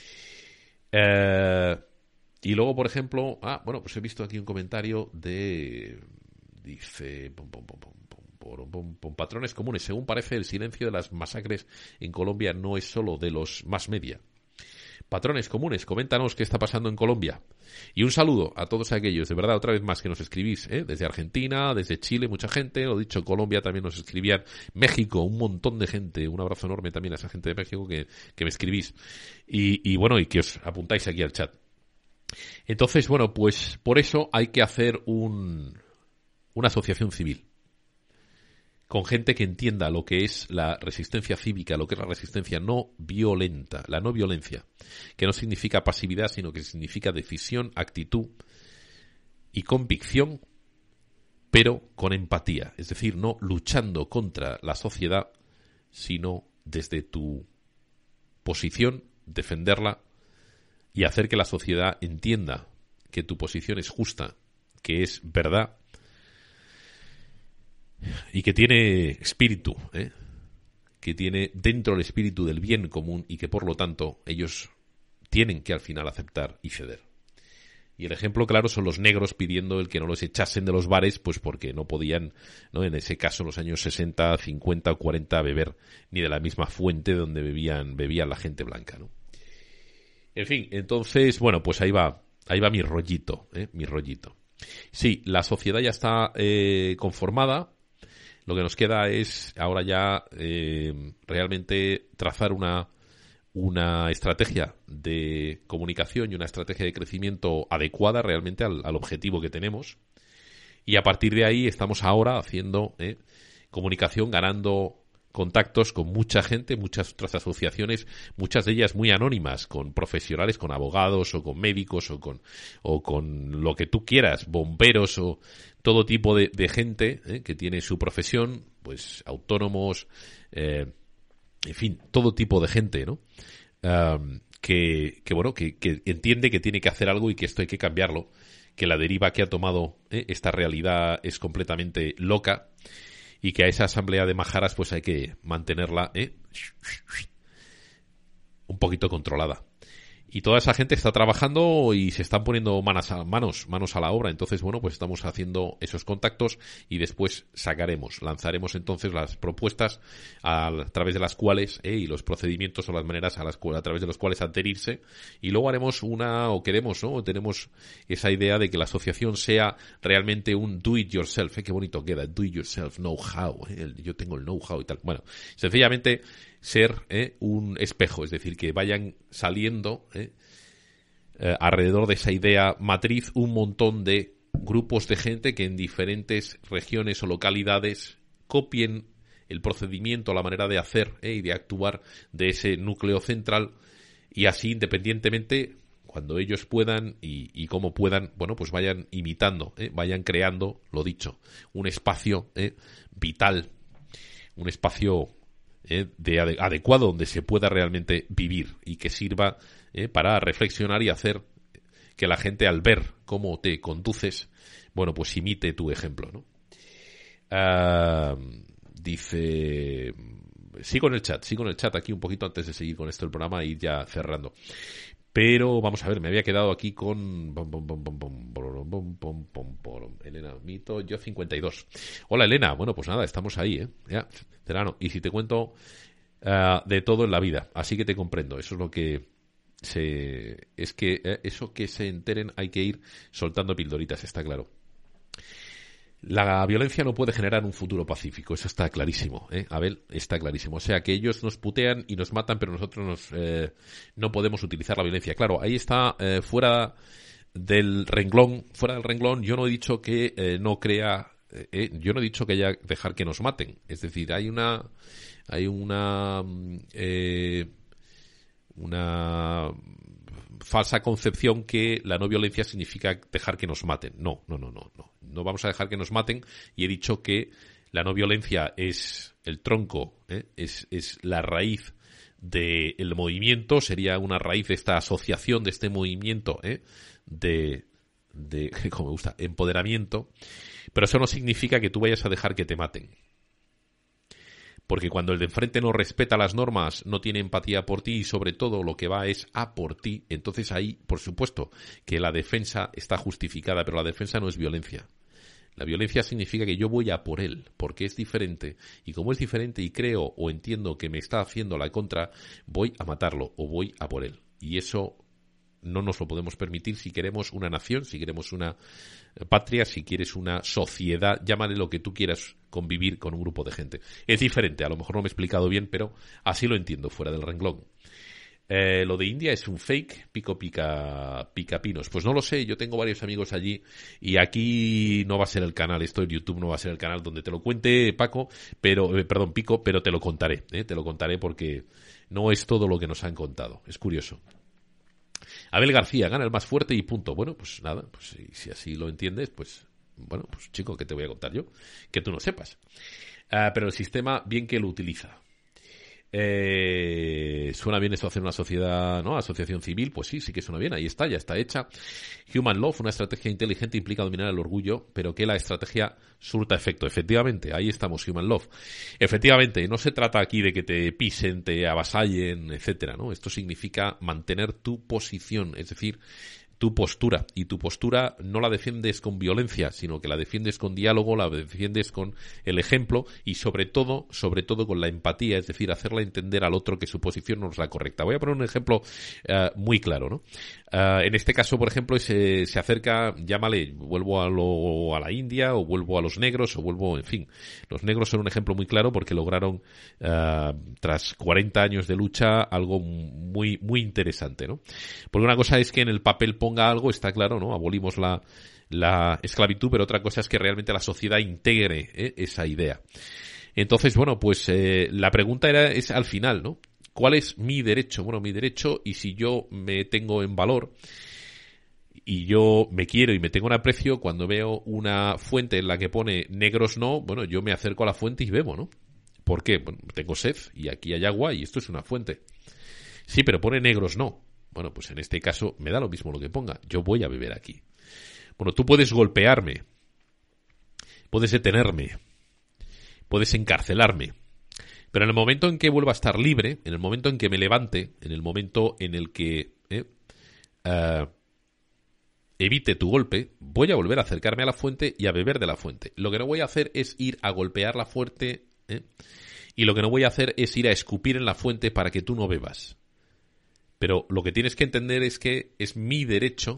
Eh, y luego, por ejemplo, ah, bueno, pues he visto aquí un comentario de... Dice, pom, pom, pom, pom, pom, pom, pom, patrones comunes. Según parece, el silencio de las masacres en Colombia no es solo de los más media. Patrones comunes, coméntanos qué está pasando en Colombia. Y un saludo a todos aquellos, de verdad, otra vez más, que nos escribís, ¿eh? Desde Argentina, desde Chile, mucha gente. Lo dicho, Colombia también nos escribían. México, un montón de gente. Un abrazo enorme también a esa gente de México que, que me escribís. Y, y bueno, y que os apuntáis aquí al chat. Entonces, bueno, pues por eso hay que hacer un... una asociación civil con gente que entienda lo que es la resistencia cívica, lo que es la resistencia no violenta, la no violencia, que no significa pasividad, sino que significa decisión, actitud y convicción, pero con empatía, es decir, no luchando contra la sociedad, sino desde tu posición, defenderla y hacer que la sociedad entienda que tu posición es justa, que es verdad, y que tiene espíritu, ¿eh? que tiene dentro el espíritu del bien común y que por lo tanto ellos tienen que al final aceptar y ceder. Y el ejemplo claro son los negros pidiendo el que no los echasen de los bares, pues porque no podían, ¿no?, en ese caso en los años sesenta, cincuenta o cuarenta beber ni de la misma fuente donde bebían bebía la gente blanca, ¿no? En fin, entonces, bueno, pues ahí va, ahí va mi rollito, ¿eh? mi rollito. Sí, la sociedad ya está eh, conformada. Lo que nos queda es ahora ya eh, realmente trazar una, una estrategia de comunicación y una estrategia de crecimiento adecuada realmente al, al objetivo que tenemos. Y a partir de ahí estamos ahora haciendo eh, comunicación, ganando contactos con mucha gente, muchas otras asociaciones, muchas de ellas muy anónimas, con profesionales, con abogados o con médicos o con o con lo que tú quieras, bomberos o todo tipo de, de gente eh, que tiene su profesión, pues autónomos, eh, en fin, todo tipo de gente, ¿no? Um, que, que bueno, que, que entiende que tiene que hacer algo y que esto hay que cambiarlo, que la deriva que ha tomado eh, esta realidad es completamente loca. Y que a esa asamblea de majaras pues hay que mantenerla ¿eh? un poquito controlada. Y toda esa gente está trabajando y se están poniendo manos a, manos, manos a la obra. Entonces, bueno, pues estamos haciendo esos contactos y después sacaremos, lanzaremos entonces las propuestas a, a través de las cuales, eh, y los procedimientos o las maneras a, las, a través de los cuales adherirse. Y luego haremos una, o queremos, ¿no? Tenemos esa idea de que la asociación sea realmente un do it yourself. ¿eh? Qué bonito queda, do it yourself, know-how. ¿eh? Yo tengo el know-how y tal. Bueno, sencillamente ser eh, un espejo, es decir, que vayan saliendo eh, eh, alrededor de esa idea matriz un montón de grupos de gente que en diferentes regiones o localidades copien el procedimiento, la manera de hacer eh, y de actuar de ese núcleo central, y así independientemente, cuando ellos puedan y, y como puedan, bueno, pues vayan imitando, eh, vayan creando, lo dicho, un espacio eh, vital, un espacio Eh, de ade- adecuado donde se pueda realmente vivir y que sirva eh, para reflexionar y hacer que la gente, al ver cómo te conduces, bueno, pues imite tu ejemplo, ¿no? Uh, dice, sigo en el chat, sigo en el chat aquí un poquito antes de seguir con esto el programa e ir ya cerrando. Pero vamos a ver, me había quedado aquí con Elena Mito, yo cincuenta y dos. Hola Elena, bueno, pues nada, estamos ahí, ¿eh? Ya, verano. Y si te cuento uh, de todo en la vida, así que te comprendo. Eso es lo que se, es que eh, eso que se enteren hay que ir soltando pildoritas, está claro. La violencia no puede generar un futuro pacífico, eso está clarísimo, ¿eh? Abel, está clarísimo. O sea, que ellos nos putean y nos matan, pero nosotros nos, eh, no podemos utilizar la violencia. Claro, ahí está eh, fuera del renglón, fuera del renglón, yo no he dicho que eh, no crea, eh, yo no he dicho que haya que dejar que nos maten. Es decir, hay una, hay una, eh, una falsa concepción que la no violencia significa dejar que nos maten. No, no, no, no, no. No vamos a dejar que nos maten, y he dicho que la no violencia es el tronco, ¿eh? es, es la raíz del movimiento, sería una raíz de esta asociación, de este movimiento ¿eh? de, de, como me gusta, empoderamiento, pero eso no significa que tú vayas a dejar que te maten. Porque cuando el de enfrente no respeta las normas, no tiene empatía por ti y sobre todo lo que va es a por ti, entonces ahí, por supuesto, que la defensa está justificada, pero la defensa no es violencia. La violencia significa que yo voy a por él, porque es diferente, y como es diferente y creo o entiendo que me está haciendo la contra, voy a matarlo o voy a por él. Y eso no nos lo podemos permitir si queremos una nación, si queremos una patria, si quieres una sociedad, llámale lo que tú quieras, convivir con un grupo de gente. Es diferente, a lo mejor no me he explicado bien, pero así lo entiendo fuera del renglón. Eh, lo de India es un fake, pico pica pica pinos. Pues no lo sé, yo tengo varios amigos allí y aquí no va a ser el canal, esto en YouTube no va a ser el canal donde te lo cuente Paco, pero eh, perdón, Pico, pero te lo contaré, ¿eh? te lo contaré porque no es todo lo que nos han contado, es curioso. Abel García, gana el más fuerte y punto. Bueno, pues nada, pues si, si así lo entiendes, pues bueno, pues chico, ¿qué te voy a contar yo? Que tú no sepas. Uh, pero el sistema, bien que lo utiliza. Eh, ¿Suena bien esto hacer una sociedad, no? Asociación civil? Pues sí, sí que suena bien, ahí está, ya está hecha. Human Love, una estrategia inteligente, implica dominar el orgullo, pero que la estrategia surta efecto. Efectivamente, ahí estamos, Human Love. Efectivamente, no se trata aquí de que te pisen, te avasallen, etcétera, ¿no? Esto significa mantener tu posición, es decir, tu postura, y tu postura no la defiendes con violencia, sino que la defiendes con diálogo, la defiendes con el ejemplo y sobre todo, sobre todo con la empatía, es decir, hacerle entender al otro que su posición no es la correcta. Voy a poner un ejemplo uh, muy claro, ¿no? Uh, en este caso, por ejemplo, se, se acerca, llámale, vuelvo a, lo, a la India o vuelvo a los negros o vuelvo, en fin, los negros son un ejemplo muy claro porque lograron, uh, tras cuarenta años de lucha, algo muy, muy interesante, ¿no? Porque una cosa es que en el papel ponga algo, está claro, ¿no? Abolimos la la esclavitud, pero otra cosa es que realmente la sociedad integre ¿eh? esa idea. Entonces, bueno, pues eh, la pregunta era es al final, ¿no? ¿Cuál es mi derecho? Bueno, mi derecho, y si yo me tengo en valor y yo me quiero y me tengo en aprecio, cuando veo una fuente en la que pone negros no, bueno, yo me acerco a la fuente y bebo, ¿no? ¿Por qué? Bueno, tengo sed y aquí hay agua y esto es una fuente. Sí, pero pone negros no. Bueno, pues en este caso me da lo mismo lo que ponga. Yo voy a beber aquí. Bueno, tú puedes golpearme, puedes detenerme, puedes encarcelarme, pero en el momento en que vuelva a estar libre, en el momento en que me levante, en el momento en el que eh, uh, evite tu golpe, voy a volver a acercarme a la fuente y a beber de la fuente. Lo que no voy a hacer es ir a golpear la fuente ¿eh? y lo que no voy a hacer es ir a escupir en la fuente para que tú no bebas. Pero lo que tienes que entender es que es mi derecho,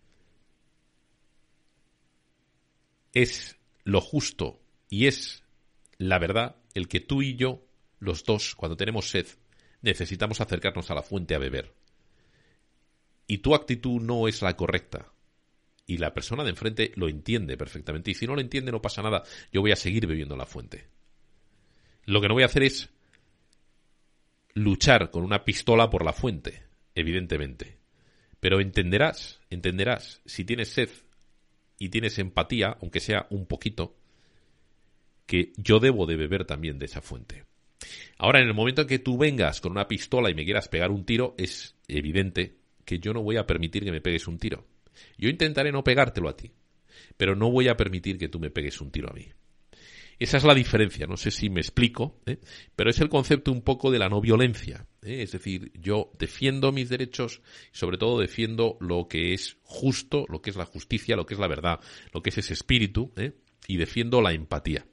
es lo justo y es la verdad el que tú y yo, los dos, cuando tenemos sed, necesitamos acercarnos a la fuente a beber. Y tu actitud no es la correcta. Y la persona de enfrente lo entiende perfectamente. Y si no lo entiende, no pasa nada. Yo voy a seguir bebiendo la fuente. Lo que no voy a hacer es luchar con una pistola por la fuente, evidentemente. Pero entenderás, entenderás, si tienes sed y tienes empatía, aunque sea un poquito, que yo debo de beber también de esa fuente. Ahora, en el momento en que tú vengas con una pistola y me quieras pegar un tiro, es evidente que yo no voy a permitir que me pegues un tiro. Yo intentaré no pegártelo a ti, pero no voy a permitir que tú me pegues un tiro a mí. Esa es la diferencia, no sé si me explico, ¿eh? pero es el concepto un poco de la no violencia. ¿eh? Es decir, yo defiendo mis derechos y sobre todo defiendo lo que es justo, lo que es la justicia, lo que es la verdad, lo que es ese espíritu, ¿eh? y defiendo la empatía.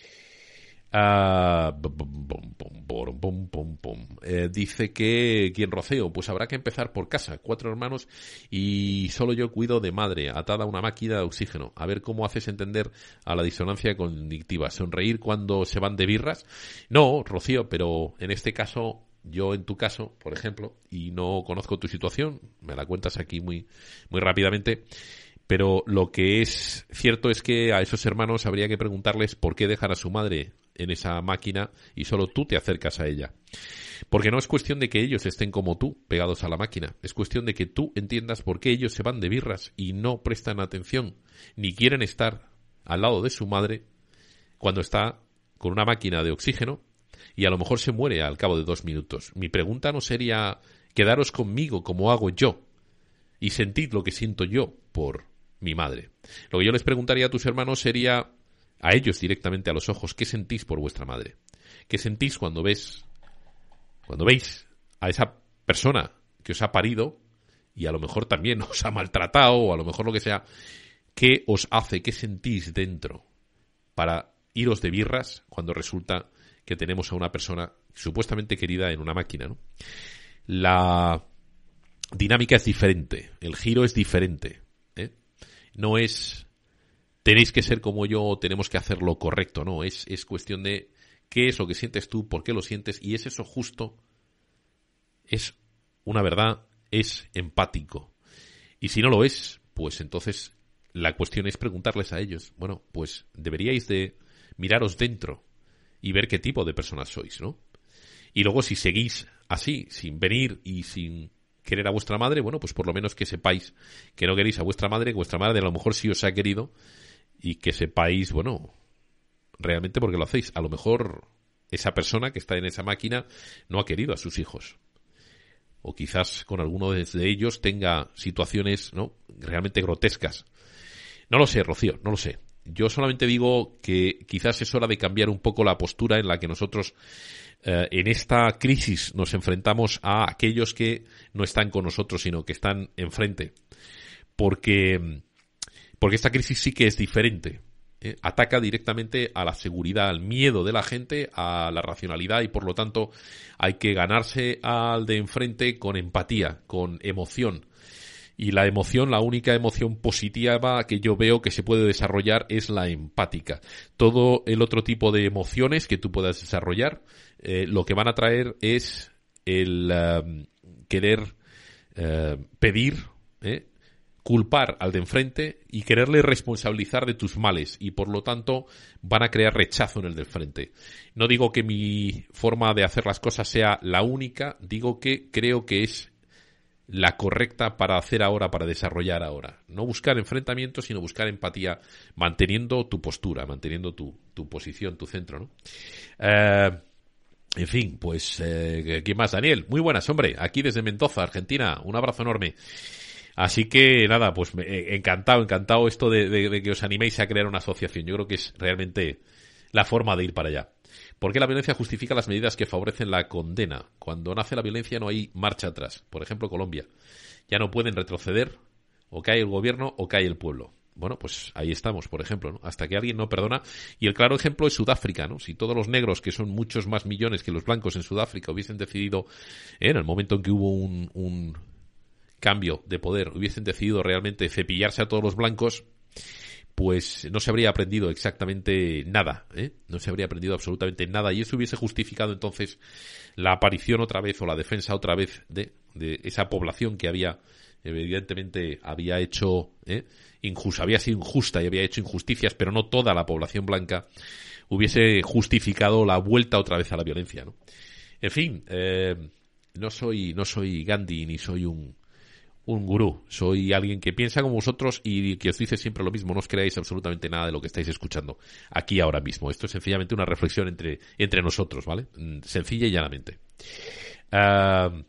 Uh, bum, bum, bum, bum, bum, bum, bum. Eh, dice que quien Rocío, pues habrá que empezar por casa, cuatro hermanos y solo yo cuido de madre, atada a una máquina de oxígeno. A ver cómo haces entender a la disonancia cognitiva. ¿Sonreír cuando se van de birras? No, Rocío, pero en este caso, yo en tu caso, por ejemplo, y no conozco tu situación, me la cuentas aquí muy, muy rápidamente. Pero lo que es cierto es que a esos hermanos habría que preguntarles por qué dejan a su madre en esa máquina y solo tú te acercas a ella. Porque no es cuestión de que ellos estén como tú, pegados a la máquina. Es cuestión de que tú entiendas por qué ellos se van de birras y no prestan atención, ni quieren estar al lado de su madre cuando está con una máquina de oxígeno y a lo mejor se muere al cabo de dos minutos. Mi pregunta no sería quedaros conmigo como hago yo y sentid lo que siento yo por mi madre. Lo que yo les preguntaría a tus hermanos sería a ellos directamente a los ojos, ¿qué sentís por vuestra madre? ¿Qué sentís cuando ves, cuando veis a esa persona que os ha parido y a lo mejor también os ha maltratado o a lo mejor lo que sea? ¿Qué os hace? ¿Qué sentís dentro para iros de birras cuando resulta que tenemos a una persona supuestamente querida en una máquina, ¿no? La dinámica es diferente, el giro es diferente, ¿eh? No es tenéis que ser como yo o tenemos que hacer lo correcto, no, es, es cuestión de qué es lo que sientes tú, por qué lo sientes, y es eso justo, es una verdad, es empático. Y si no lo es, pues entonces la cuestión es preguntarles a ellos, bueno, pues deberíais de miraros dentro y ver qué tipo de personas sois, ¿no? Y luego si seguís así, sin venir y sin querer a vuestra madre, bueno, pues por lo menos que sepáis que no queréis a vuestra madre, que vuestra madre a lo mejor sí os ha querido y que sepáis, bueno, realmente por qué lo hacéis. A lo mejor esa persona que está en esa máquina no ha querido a sus hijos. O quizás con alguno de ellos tenga situaciones, ¿no?, realmente grotescas. No lo sé, Rocío, no lo sé. Yo solamente digo que quizás es hora de cambiar un poco la postura en la que nosotros eh, en esta crisis nos enfrentamos a aquellos que no están con nosotros, sino que están enfrente. Porque, porque esta crisis sí que es diferente. ¿eh? Ataca directamente a la seguridad, al miedo de la gente, a la racionalidad y por lo tanto hay que ganarse al de enfrente con empatía, con emoción. Y la emoción, la única emoción positiva que yo veo que se puede desarrollar es la empática. Todo el otro tipo de emociones que tú puedas desarrollar, eh, lo que van a traer es el uh, querer uh, pedir, ¿eh? culpar al de enfrente y quererle responsabilizar de tus males, y por lo tanto van a crear rechazo en el del frente. No digo que mi forma de hacer las cosas sea la única, digo que creo que es la correcta para hacer ahora, para desarrollar ahora. No buscar enfrentamientos, sino buscar empatía, manteniendo tu postura, manteniendo tu, tu posición, tu centro, ¿no? Eh, en fin, pues, eh, ¿quién más? Daniel, muy buenas, hombre, aquí desde Mendoza, Argentina, un abrazo enorme. Así que nada, pues me, encantado, encantado esto de, de, de que os animéis a crear una asociación. Yo creo que es realmente la forma de ir para allá. ¿Por qué la violencia justifica las medidas que favorecen la condena? Cuando nace la violencia no hay marcha atrás. Por ejemplo, Colombia. Ya no pueden retroceder, o cae el gobierno o cae el pueblo. Bueno, pues ahí estamos, por ejemplo, ¿no? Hasta que alguien no perdona. Y el claro ejemplo es Sudáfrica, ¿no? Si todos los negros, que son muchos más millones que los blancos en Sudáfrica, hubiesen decidido, ¿eh? en el momento en que hubo un... un cambio de poder, hubiesen decidido realmente cepillarse a todos los blancos, pues no se habría aprendido exactamente nada, ¿eh? No se habría aprendido absolutamente nada, y eso hubiese justificado entonces la aparición otra vez o la defensa otra vez de, de esa población que había, evidentemente, había hecho, ¿eh? injusta, había sido injusta y había hecho injusticias, pero no toda la población blanca, hubiese justificado la vuelta otra vez a la violencia, ¿no? En fin, eh, no soy, no soy Gandhi ni soy un un gurú, soy alguien que piensa como vosotros y que os dice siempre lo mismo. No os creáis absolutamente nada de lo que estáis escuchando aquí ahora mismo. Esto es sencillamente una reflexión entre, entre nosotros, ¿vale? Sencilla y llanamente. Uh,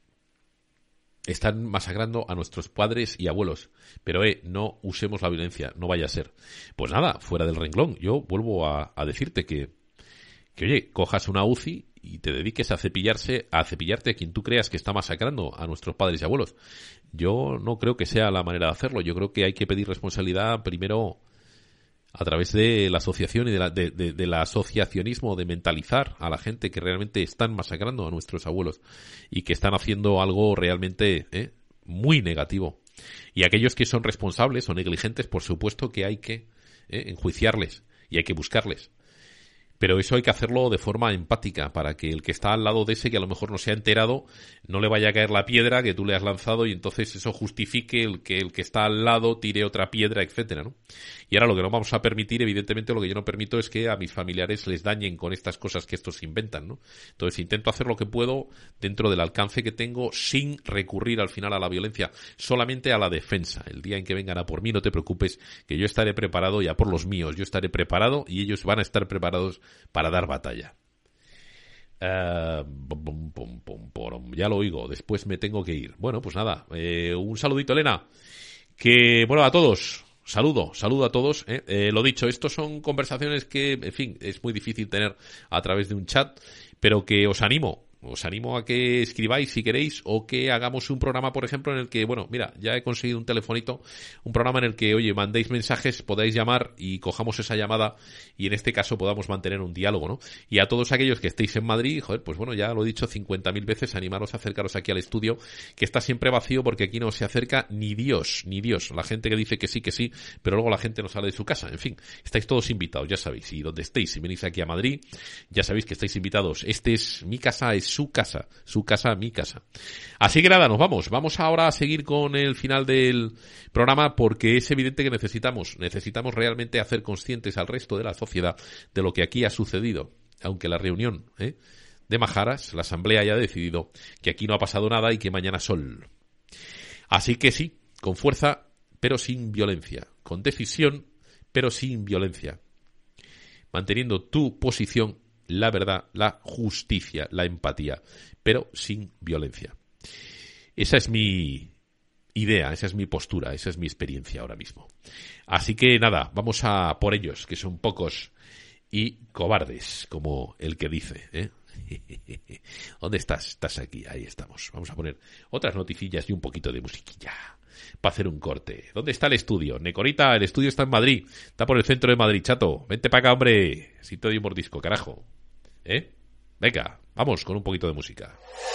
están masacrando a nuestros padres y abuelos, pero eh, no usemos la violencia, no vaya a ser. Pues nada, fuera del renglón, yo vuelvo a, a decirte que, que oye, cojas una U C I y te dediques a cepillarse, a cepillarte a quien tú creas que está masacrando a nuestros padres y abuelos. Yo no creo que sea la manera de hacerlo. Yo creo que hay que pedir responsabilidad primero a través de la asociación y de la, de, de, del asociacionismo, de mentalizar a la gente que realmente están masacrando a nuestros abuelos y que están haciendo algo realmente ¿eh? muy negativo. Y aquellos que son responsables o negligentes, por supuesto que hay que ¿eh? enjuiciarles y hay que buscarles. Pero eso hay que hacerlo de forma empática, para que el que está al lado de ese, que a lo mejor no se ha enterado, no le vaya a caer la piedra que tú le has lanzado y entonces eso justifique el que el que está al lado tire otra piedra, etcétera, ¿no? Y ahora lo que no vamos a permitir, evidentemente lo que yo no permito es que a mis familiares les dañen con estas cosas que estos inventan, ¿no? Entonces intento hacer lo que puedo dentro del alcance que tengo sin recurrir al final a la violencia, solamente a la defensa. El día en que vengan a por mí, no te preocupes, que yo estaré preparado, y a por los míos yo estaré preparado y ellos van a estar preparados para dar batalla. Uh, pum, pum, pum, pum, ya lo oigo, después me tengo que ir. Bueno, pues nada, eh, un saludito, Elena. Que, bueno, a todos, saludo, saludo a todos. Eh. Eh, lo dicho, estos son conversaciones que, en fin, es muy difícil tener a través de un chat, pero que os animo. Os animo a que escribáis si queréis, o que hagamos un programa, por ejemplo, en el que, bueno, mira, ya he conseguido un telefonito, un programa en el que, oye, mandéis mensajes, podáis llamar y cojamos esa llamada y en este caso podamos mantener un diálogo, ¿no? Y a todos aquellos que estéis en Madrid, joder, pues bueno, ya lo he dicho cincuenta mil veces, animaros a acercaros aquí al estudio, que está siempre vacío porque aquí no se acerca ni Dios, ni Dios. La gente que dice que sí, que sí, pero luego la gente no sale de su casa. En fin, estáis todos invitados, ya sabéis. Y donde estéis, si venís aquí a Madrid, ya sabéis que estáis invitados. Este es mi casa, es su casa, su casa, mi casa. Así que nada, nos vamos. Vamos ahora a seguir con el final del programa, porque es evidente que necesitamos, necesitamos realmente hacer conscientes al resto de la sociedad de lo que aquí ha sucedido. Aunque la reunión ¿eh? de Majaras, la asamblea haya decidido que aquí no ha pasado nada y que mañana sol. Así que sí, con fuerza, pero sin violencia. Con decisión, pero sin violencia. Manteniendo tu posición, la verdad, la justicia, la empatía, pero sin violencia. Esa es mi idea, esa es mi postura, esa es mi experiencia ahora mismo. Así que nada, vamos a por ellos, que son pocos y cobardes, como el que dice, ¿eh? ¿Dónde estás? Estás aquí, ahí estamos. Vamos a poner otras noticillas y un poquito de musiquilla para hacer un corte. ¿Dónde está el estudio? Necorita, el estudio está en Madrid, está por el centro de Madrid, chato. Vente para acá, hombre, si te doy un mordisco, carajo. ¿Eh? Venga, vamos con un poquito de música.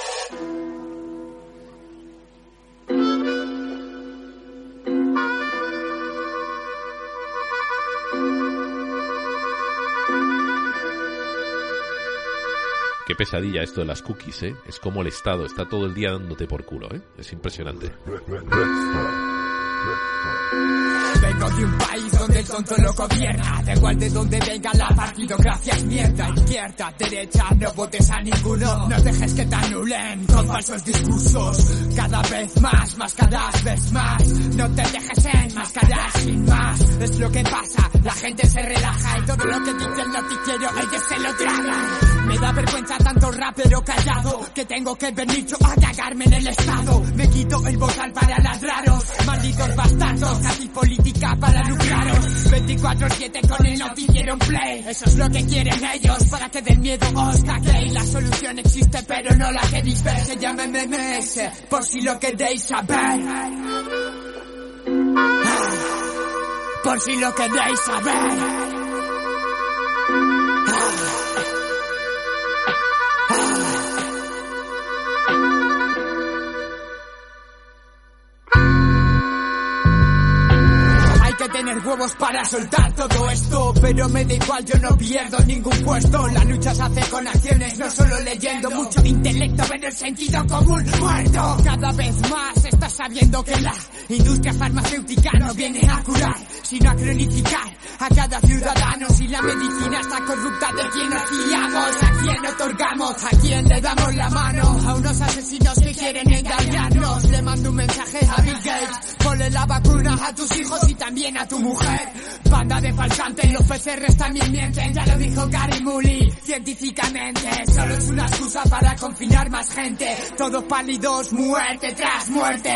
Qué pesadilla esto de las cookies, ¿eh? Es como el Estado, está todo el día dándote por culo, ¿eh? Es impresionante. Vengo de un país donde el tonto lo gobierna. Da igual de donde venga la partidocracia es mierda. Izquierda, derecha, no votes a ninguno. No dejes que te anulen con falsos discursos. Cada vez más, máscaras ves más. No te dejes enmascarar sin más. Es lo que pasa, la gente se relaja. Y todo lo que dice el noticiero ellos se lo tragan. Me da vergüenza tanto rapero callado, que tengo que venir yo a cagarme en el estado. Me quito el vocal para ladraros. Malditos bastardos, así política para lucraros. veinticuatro siete con el noticiero en play. Eso es lo que quieren ellos, para que del miedo os caguéis. La solución existe pero no la queréis ver. Se llama M M S, por si lo queréis saber. Por si lo queréis saber. Tener huevos para soltar todo esto, pero me da igual, yo no pierdo ningún puesto. La lucha se hace con acciones, no solo leyendo. Mucho intelecto, pero el sentido común muerto. Cada vez más estás sabiendo que la industria farmacéutica no viene a curar, sino a cronificar a cada ciudadano. Si la medicina está corrupta, ¿de quién nos fiamos? ¿A quién otorgamos? ¿A quién le damos la mano? A unos asesinos que quieren engañarnos. Le mando un mensaje a Bill Gates: ponle la vacuna a tus hijos y también a tu mujer. Banda de falsantes, los P C Rs también mienten. Ya lo dijo Gary Mully científicamente. Solo es una excusa para confinar más gente. Todos pálidos, muerte tras muerte.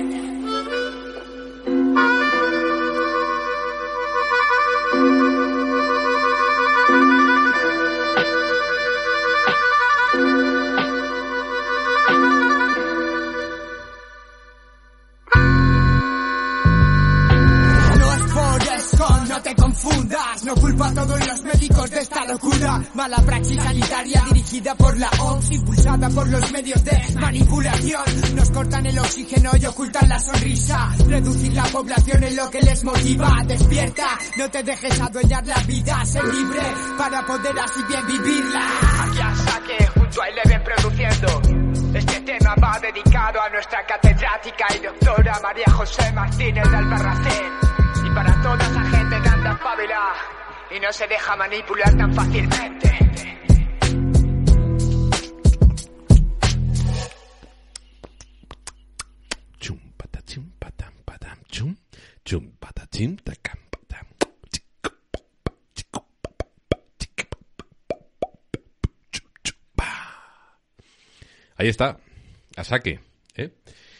No te confundas, no culpa a todos los médicos de esta locura. Mala praxis sanitaria dirigida por la O M S, impulsada por los medios de manipulación. Nos cortan el oxígeno y ocultan la sonrisa. Reducir la población es lo que les motiva. Despierta, no te dejes adueñar la vida. Sé libre para poder así bien vivirla. Aquí a Saque, junto a Eleven produciendo. Este tema va dedicado a nuestra catedrática y doctora María José Martínez de Albarracín. Y para toda esa gente que anda espabilada y no se deja manipular tan fácilmente. Chum patachim patam patam chum chum patachim takam patam. Ahí está, a saque, ¿eh?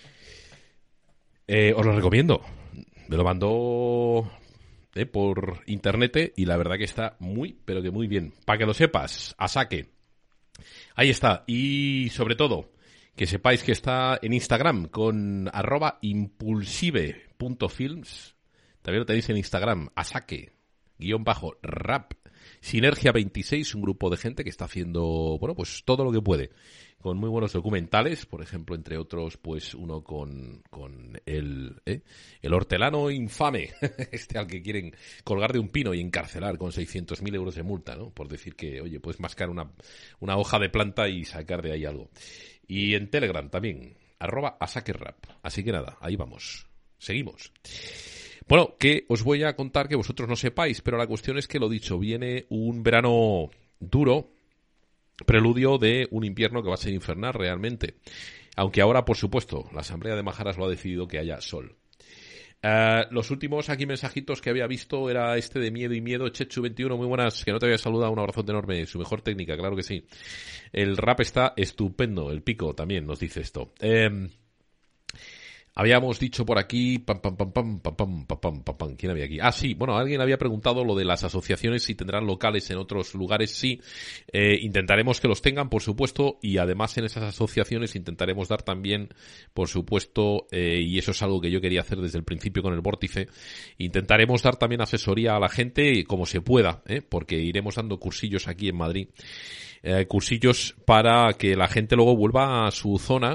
Eh, os lo recomiendo. Me lo mandó eh, por internet y la verdad que está muy, pero que muy bien. Para que lo sepas, a saque. Ahí está. Y sobre todo, que sepáis que está en Instagram con arroba impulsive punto films. También lo tenéis en Instagram, a saque, guión bajo, rap. Sinergia veintiséis, un grupo de gente que está haciendo, bueno, pues todo lo que puede. Con muy buenos documentales, por ejemplo, entre otros, pues uno con, con el, ¿eh? el hortelano infame, este al que quieren colgar de un pino y encarcelar con seiscientos mil euros de multa, ¿no? Por decir que, oye, puedes mascar una, una hoja de planta y sacar de ahí algo. Y en Telegram también, arroba asaquerrap. Así que nada, ahí vamos. Seguimos. Bueno, que os voy a contar que vosotros no sepáis, pero la cuestión es que, lo dicho, viene un verano duro, preludio de un invierno que va a ser infernal realmente. Aunque ahora, por supuesto, la Asamblea de Majaras lo ha decidido que haya sol. Uh, los últimos aquí mensajitos que había visto era este de Miedo y Miedo, Chechu veintiuno, muy buenas, que no te había saludado, un abrazote enorme, su mejor técnica, claro que sí. El rap está estupendo, el pico también nos dice esto. Eh... Habíamos dicho por aquí, pam, pam, pam, pam, pam, pam, pam, pam, pam, ¿quién había aquí? Ah, sí, bueno, alguien había preguntado lo de las asociaciones, si tendrán locales en otros lugares. Sí, eh, intentaremos que los tengan, por supuesto, y además en esas asociaciones intentaremos dar también, por supuesto, eh, y eso es algo que yo quería hacer desde el principio con el Vórtice, intentaremos dar también asesoría a la gente como se pueda, ¿eh? Porque iremos dando cursillos aquí en Madrid. Eh, cursillos para que la gente luego vuelva a su zona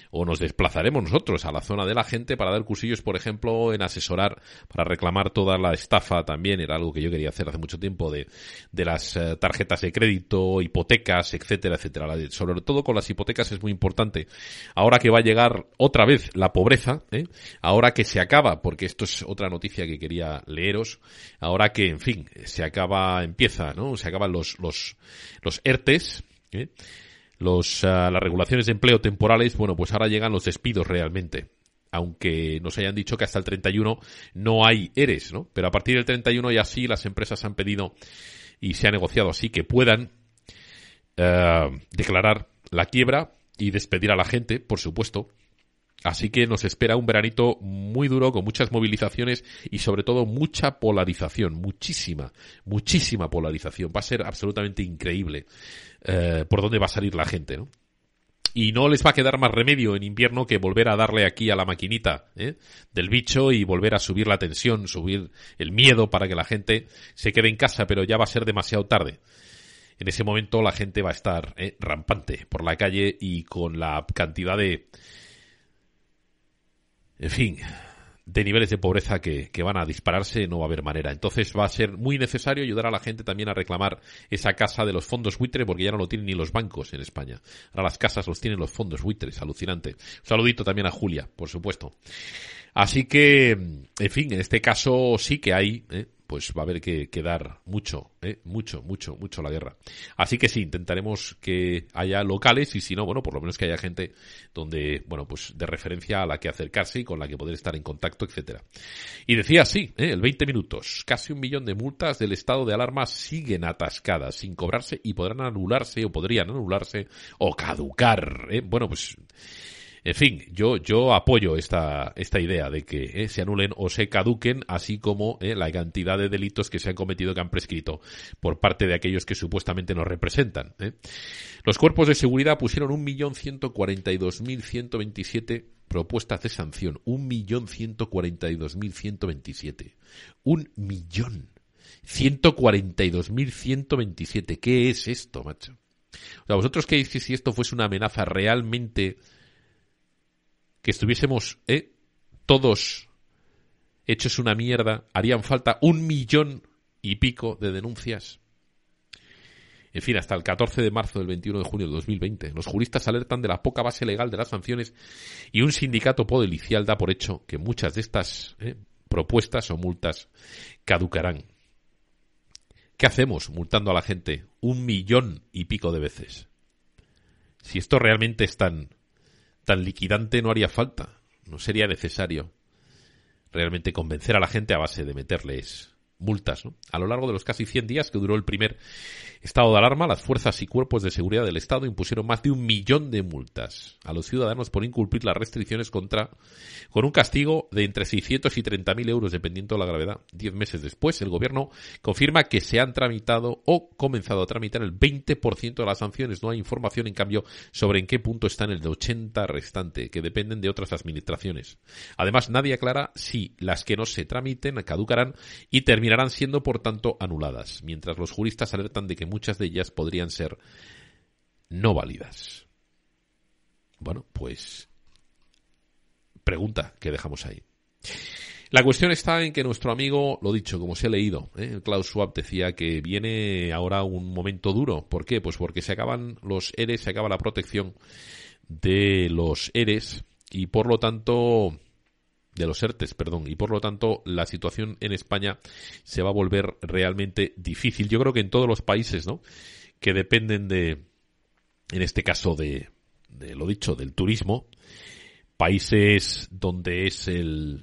o nos desplazaremos nosotros a la zona de la gente para dar cursillos, por ejemplo, en asesorar, para reclamar toda la estafa también, era algo que yo quería hacer hace mucho tiempo, de, de las uh, tarjetas de crédito, hipotecas, etcétera, etcétera. Sobre todo con las hipotecas es muy importante. Ahora que va a llegar otra vez la pobreza, ¿eh? Ahora que se acaba, porque esto es otra noticia que quería leeros, ahora que, en fin, se acaba, empieza, ¿no? Se acaban los, los, los ERTES, ¿eh? Los, uh, las regulaciones de empleo temporales, bueno, pues ahora llegan los despidos realmente. Aunque nos hayan dicho que hasta el treinta y uno no hay ERES, ¿no? Pero a partir del treinta y uno ya sí las empresas han pedido y se ha negociado así que puedan uh, declarar la quiebra y despedir a la gente, por supuesto. Así que nos espera un veranito muy duro, con muchas movilizaciones y sobre todo mucha polarización, muchísima, muchísima polarización. Va a ser absolutamente increíble eh, por dónde va a salir la gente, ¿no? Y no les va a quedar más remedio en invierno que volver a darle aquí a la maquinita ¿eh? del bicho y volver a subir la tensión, subir el miedo para que la gente se quede en casa, pero ya va a ser demasiado tarde. En ese momento la gente va a estar ¿eh? rampante por la calle y con la cantidad de... En fin, de niveles de pobreza que, que van a dispararse, no va a haber manera. Entonces va a ser muy necesario ayudar a la gente también a reclamar esa casa de los fondos buitre, porque ya no lo tienen ni los bancos en España. Ahora las casas los tienen los fondos buitres, alucinante. Un saludito también a Julia, por supuesto. Así que, en fin, en este caso sí que hay... ¿eh? Pues va a haber que, que dar mucho, ¿eh? mucho, mucho, mucho la guerra. Así que sí, intentaremos que haya locales y si no, bueno, por lo menos que haya gente donde, bueno, pues de referencia a la que acercarse y con la que poder estar en contacto, etcétera. Y decía así, ¿eh? el veinte minutos, casi un millón de multas del estado de alarma siguen atascadas sin cobrarse y podrán anularse o podrían anularse o caducar, ¿eh? Bueno, pues... En fin, yo yo apoyo esta esta idea de que eh, se anulen o se caduquen, así como eh, la cantidad de delitos que se han cometido que han prescrito por parte de aquellos que supuestamente nos representan. ¿eh? Los cuerpos de seguridad pusieron un millón ciento cuarenta y dos mil ciento veintisiete propuestas de sanción. un millón ciento cuarenta y dos mil ciento veintisiete. Un millón ciento cuarenta y dos mil ciento veintisiete. ¿Qué es esto, macho? O sea, ¿vosotros qué decís si esto fuese una amenaza realmente... que estuviésemos eh, todos hechos una mierda, harían falta un millón y pico de denuncias? En fin, hasta el catorce de marzo del veintiuno de junio de dos mil veinte, los juristas alertan de la poca base legal de las sanciones y un sindicato policial da por hecho que muchas de estas eh, propuestas o multas caducarán. ¿Qué hacemos multando a la gente un millón y pico de veces? Si esto realmente es tan... tan liquidante, no haría falta, no sería necesario realmente convencer a la gente a base de meterles multas, ¿no? A lo largo de los casi cien días que duró el primer estado de alarma, las fuerzas y cuerpos de seguridad del Estado impusieron más de un millón de multas a los ciudadanos por incumplir las restricciones contra, con un castigo de entre seiscientos y treinta mil euros, dependiendo de la gravedad. Diez meses después, el gobierno confirma que se han tramitado o comenzado a tramitar el veinte por ciento de las sanciones. No hay información, en cambio, sobre en qué punto están el ochenta por ciento restante, que dependen de otras administraciones. Además, nadie aclara si las que no se tramiten caducarán y terminarán siendo, por tanto, anuladas, mientras los juristas alertan de que muchas de ellas podrían ser no válidas. Bueno, pues pregunta que dejamos ahí. La cuestión está en que nuestro amigo, lo dicho, como se ha leído, ¿eh? el Klaus Schwab decía que viene ahora un momento duro. ¿Por qué? Pues porque se acaban los ERES, se acaba la protección de los ERES y por lo tanto... de los ERTES, perdón, y por lo tanto la situación en España se va a volver realmente difícil. Yo creo que en todos los países, ¿no?, que dependen de, en este caso de, de lo dicho, del turismo, países donde es el,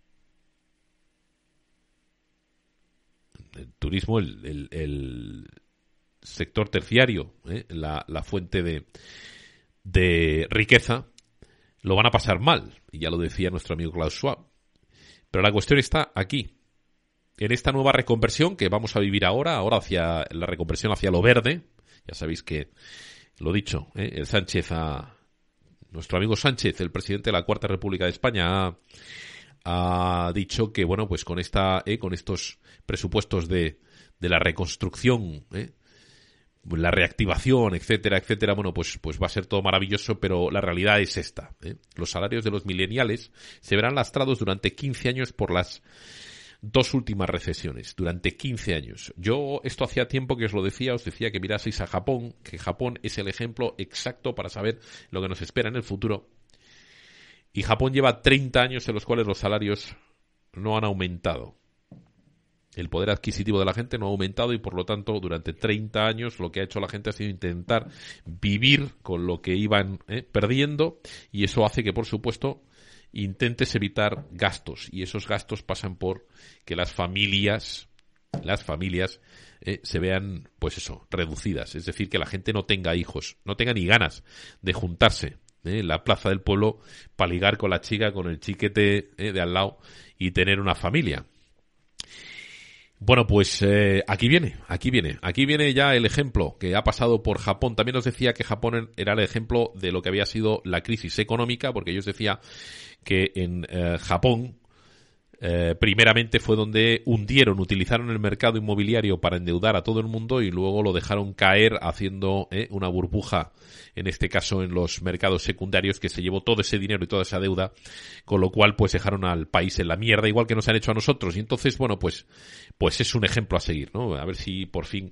el turismo, el, el, el sector terciario, ¿eh? la, la fuente de, de riqueza, lo van a pasar mal, y ya lo decía nuestro amigo Klaus Schwab. Pero la cuestión está aquí, en esta nueva reconversión que vamos a vivir ahora, ahora hacia la reconversión hacia lo verde. Ya sabéis que, lo dicho, ¿eh? el Sánchez ha, nuestro amigo Sánchez, el presidente de la Cuarta República de España, ha, ha dicho que, bueno, pues con esta, ¿eh? con estos presupuestos de, de la reconstrucción, ¿eh? la reactivación, etcétera, etcétera, bueno, pues, pues va a ser todo maravilloso, pero la realidad es esta, ¿eh? Los salarios de los millennials se verán lastrados durante quince años por las dos últimas recesiones, durante quince años. Yo esto hacía tiempo que os lo decía, os decía que miraseis a Japón, que Japón es el ejemplo exacto para saber lo que nos espera en el futuro. Y Japón lleva treinta años en los cuales los salarios no han aumentado. El poder adquisitivo de la gente no ha aumentado y por lo tanto durante treinta años lo que ha hecho la gente ha sido intentar vivir con lo que iban eh, perdiendo, y eso hace que por supuesto intentes evitar gastos, y esos gastos pasan por que las familias las familias eh, se vean, pues eso, reducidas, es decir, que la gente no tenga hijos, no tenga ni ganas de juntarse eh, en la plaza del pueblo para ligar con la chica, con el chiquete eh, de al lado y tener una familia. Bueno, pues eh, aquí viene, aquí viene, aquí viene ya el ejemplo que ha pasado por Japón. También os decía que Japón era el ejemplo de lo que había sido la crisis económica, porque yo os decía que en eh, Japón eh, primeramente fue donde hundieron, utilizaron el mercado inmobiliario para endeudar a todo el mundo y luego lo dejaron caer haciendo eh, una burbuja, en este caso en los mercados secundarios, que se llevó todo ese dinero y toda esa deuda, con lo cual pues dejaron al país en la mierda, igual que nos han hecho a nosotros. Y entonces, bueno, pues pues es un ejemplo a seguir, ¿no? A ver si por fin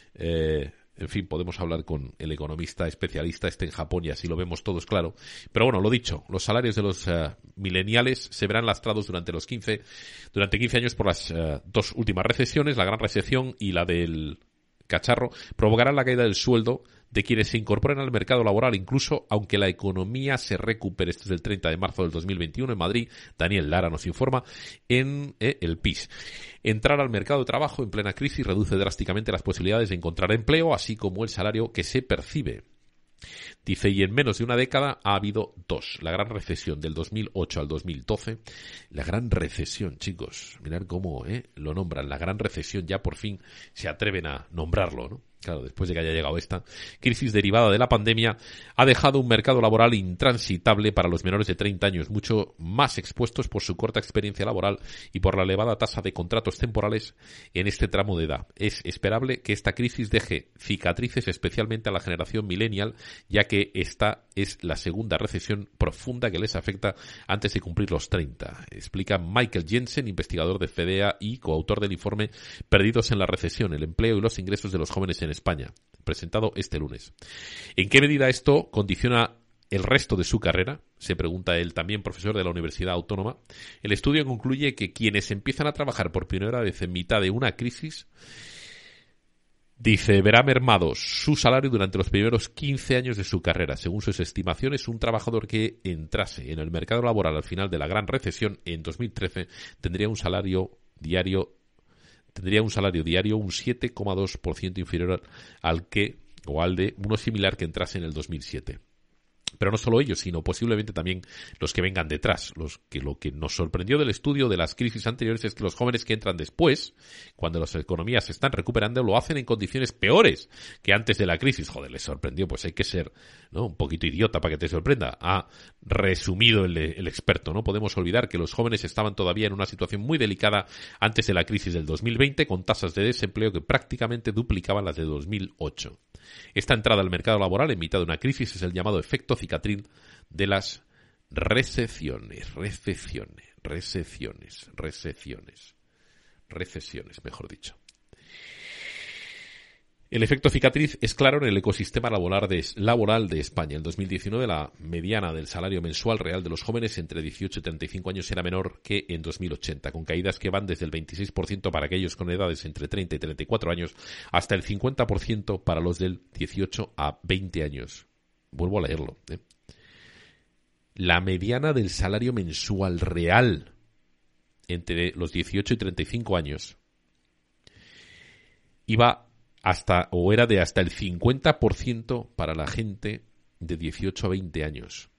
eh, en fin, podemos hablar con el economista especialista este en Japón y así lo vemos todos claro. Pero bueno, lo dicho, los salarios de los uh, millennials se verán lastrados durante los quince, durante quince años por las uh, dos últimas recesiones, la gran recesión y la del cacharro, provocarán la caída del sueldo de quienes se incorporen al mercado laboral, incluso aunque la economía se recupere. Esto es del treinta de marzo del dos mil veintiuno en Madrid. Daniel Lara nos informa en eh, el P I S. Entrar al mercado de trabajo en plena crisis reduce drásticamente las posibilidades de encontrar empleo, así como el salario que se percibe. Dice, y en menos de una década ha habido dos. La gran recesión del dos mil ocho al dos mil doce. La gran recesión, chicos. Mirad cómo eh, lo nombran. La gran recesión, ya por fin se atreven a nombrarlo, ¿no? Claro, después de que haya llegado esta crisis derivada de la pandemia, ha dejado un mercado laboral intransitable para los menores de treinta años, mucho más expuestos por su corta experiencia laboral y por la elevada tasa de contratos temporales en este tramo de edad. Es esperable que esta crisis deje cicatrices especialmente a la generación millennial, ya que esta es la segunda recesión profunda que les afecta antes de cumplir los treinta. Explica Michael Jensen, investigador de FEDEA y coautor del informe Perdidos en la recesión, el empleo y los ingresos de los jóvenes en España, presentado este lunes. ¿En qué medida esto condiciona el resto de su carrera? Se pregunta él, también profesor de la Universidad Autónoma. El estudio concluye que quienes empiezan a trabajar por primera vez en mitad de una crisis, dice, verá mermado su salario durante los primeros quince años de su carrera. Según sus estimaciones, un trabajador que entrase en el mercado laboral al final de la gran recesión en dos mil trece tendría un salario diario tendría un salario diario un siete coma dos por ciento inferior al que o al de uno similar que entrase en el dos mil siete. Pero no solo ellos, sino posiblemente también los que vengan detrás. Los que lo que nos sorprendió del estudio de las crisis anteriores es que los jóvenes que entran después, cuando las economías se están recuperando, lo hacen en condiciones peores que antes de la crisis. Joder, les sorprendió, pues hay que ser, ¿no?, un poquito idiota para que te sorprenda. Ha resumido el, el experto. No podemos olvidar que los jóvenes estaban todavía en una situación muy delicada antes de la crisis del dos mil veinte, con tasas de desempleo que prácticamente duplicaban las de dos mil ocho. Esta entrada al mercado laboral en mitad de una crisis es el llamado efecto cicatriz de las recesiones, recesiones, recesiones, recesiones, recesiones, mejor dicho. El efecto cicatriz es claro en el ecosistema laboral de, laboral de España. En dos mil diecinueve la mediana del salario mensual real de los jóvenes entre dieciocho y treinta y cinco años era menor que en dos mil ochenta, con caídas que van desde el veintiséis por ciento para aquellos con edades entre treinta y treinta y cuatro años hasta el cincuenta por ciento para los del dieciocho a veinte años. Vuelvo a leerlo. ¿eh? La mediana del salario mensual real entre los dieciocho y treinta y cinco años iba hasta, o era de hasta el cincuenta por ciento para la gente de dieciocho a veinte años.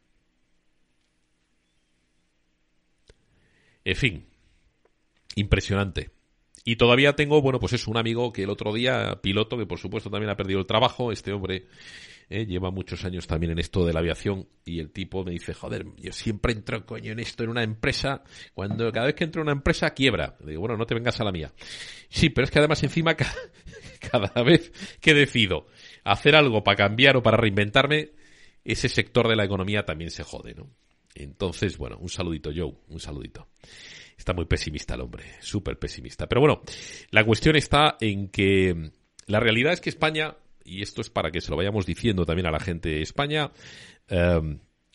En fin, impresionante, Y todavía tengo, bueno, pues es un amigo que el otro día, piloto, que por supuesto también ha perdido el trabajo. Este hombre eh, lleva muchos años también en esto de la aviación y el tipo me dice, joder, yo siempre entro, coño, en esto, en una empresa, cuando cada vez que entro en una empresa quiebra. Le digo, bueno, no te vengas a la mía. Sí, pero es que además encima cada, cada vez que decido hacer algo para cambiar o para reinventarme, ese sector de la economía también se jode, ¿no? Entonces, bueno, un saludito, Joe, un saludito. Está muy pesimista el hombre, súper pesimista. Pero bueno, la cuestión está en que la realidad es que España, y esto es para que se lo vayamos diciendo también a la gente de España, eh,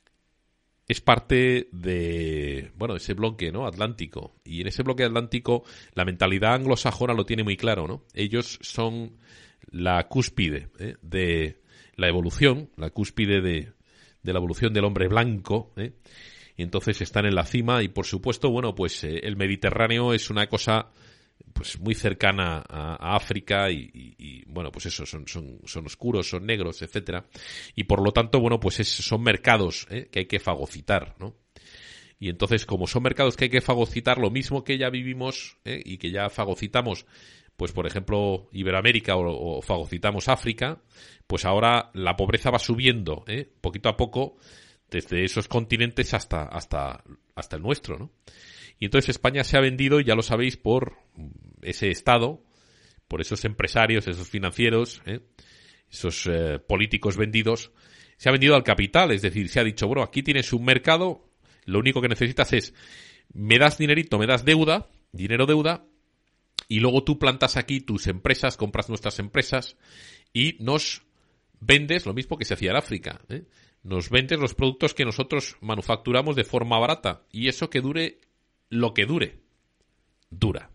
es parte de, bueno, ese bloque, ¿no?, atlántico. Y en ese bloque atlántico la mentalidad anglosajona lo tiene muy claro, ¿no? Ellos son la cúspide ¿eh? de la evolución, la cúspide de, de la evolución del hombre blanco, ¿eh? Y entonces están en la cima y, por supuesto, bueno, pues eh, el Mediterráneo es una cosa pues muy cercana a, a África y, y, y, bueno, pues eso, son, son, son oscuros, son negros, etcétera. Y por lo tanto, bueno, pues es, son mercados ¿eh? que hay que fagocitar, ¿no? Y entonces, como son mercados que hay que fagocitar, lo mismo que ya vivimos ¿eh? y que ya fagocitamos, pues por ejemplo, Iberoamérica o, o fagocitamos África, pues ahora la pobreza va subiendo ¿eh? poquito a poco, desde esos continentes hasta hasta hasta el nuestro, ¿no? Y entonces España se ha vendido, ya lo sabéis, por ese Estado, por esos empresarios, esos financieros, ¿eh? esos eh, políticos vendidos, se ha vendido al capital, es decir, se ha dicho, bro, aquí tienes un mercado, lo único que necesitas es, me das dinerito, me das deuda, dinero deuda, y luego tú plantas aquí tus empresas, compras nuestras empresas y nos vendes lo mismo que se hacía en África, ¿eh? Nos vendes los productos que nosotros manufacturamos de forma barata. Y eso que dure lo que dure. Dura.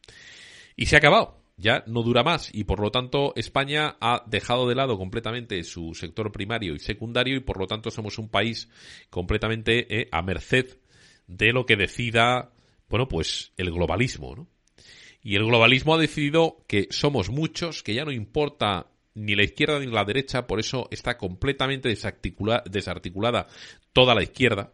Y se ha acabado. Ya no dura más. Y por lo tanto España ha dejado de lado completamente su sector primario y secundario. Y por lo tanto somos un país completamente eh, a merced de lo que decida, bueno, pues el globalismo, ¿no? Y el globalismo ha decidido que somos muchos, que ya no importa ni la izquierda ni la derecha, por eso está completamente desarticula- desarticulada toda la izquierda.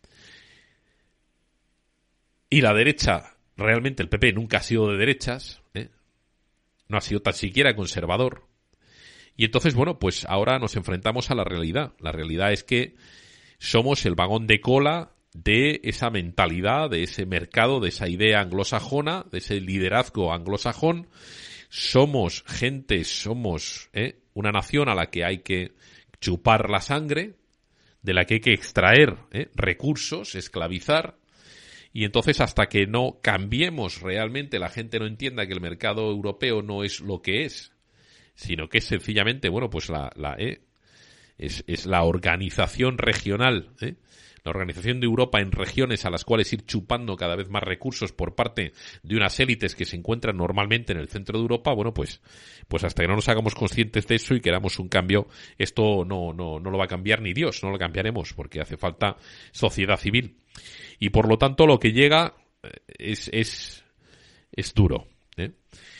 Y la derecha, realmente el P P nunca ha sido de derechas, ¿eh? No ha sido tan siquiera conservador. Y entonces, bueno, pues ahora nos enfrentamos a la realidad. La realidad es que somos el vagón de cola de esa mentalidad, de ese mercado, de esa idea anglosajona, de ese liderazgo anglosajón. Somos gente, somos ¿eh? una nación a la que hay que chupar la sangre, de la que hay que extraer ¿eh? recursos, esclavizar, y entonces hasta que no cambiemos realmente, la gente no entienda que el mercado europeo no es lo que es, sino que es sencillamente, bueno, pues la, la ¿eh? es, es la organización regional, ¿eh? la organización de Europa en regiones a las cuales ir chupando cada vez más recursos por parte de unas élites que se encuentran normalmente en el centro de Europa, bueno, pues, pues hasta que no nos hagamos conscientes de eso y queramos un cambio, esto no, no, no lo va a cambiar ni Dios, no lo cambiaremos, porque hace falta sociedad civil. Y por lo tanto lo que llega es, es, es duro, ¿eh?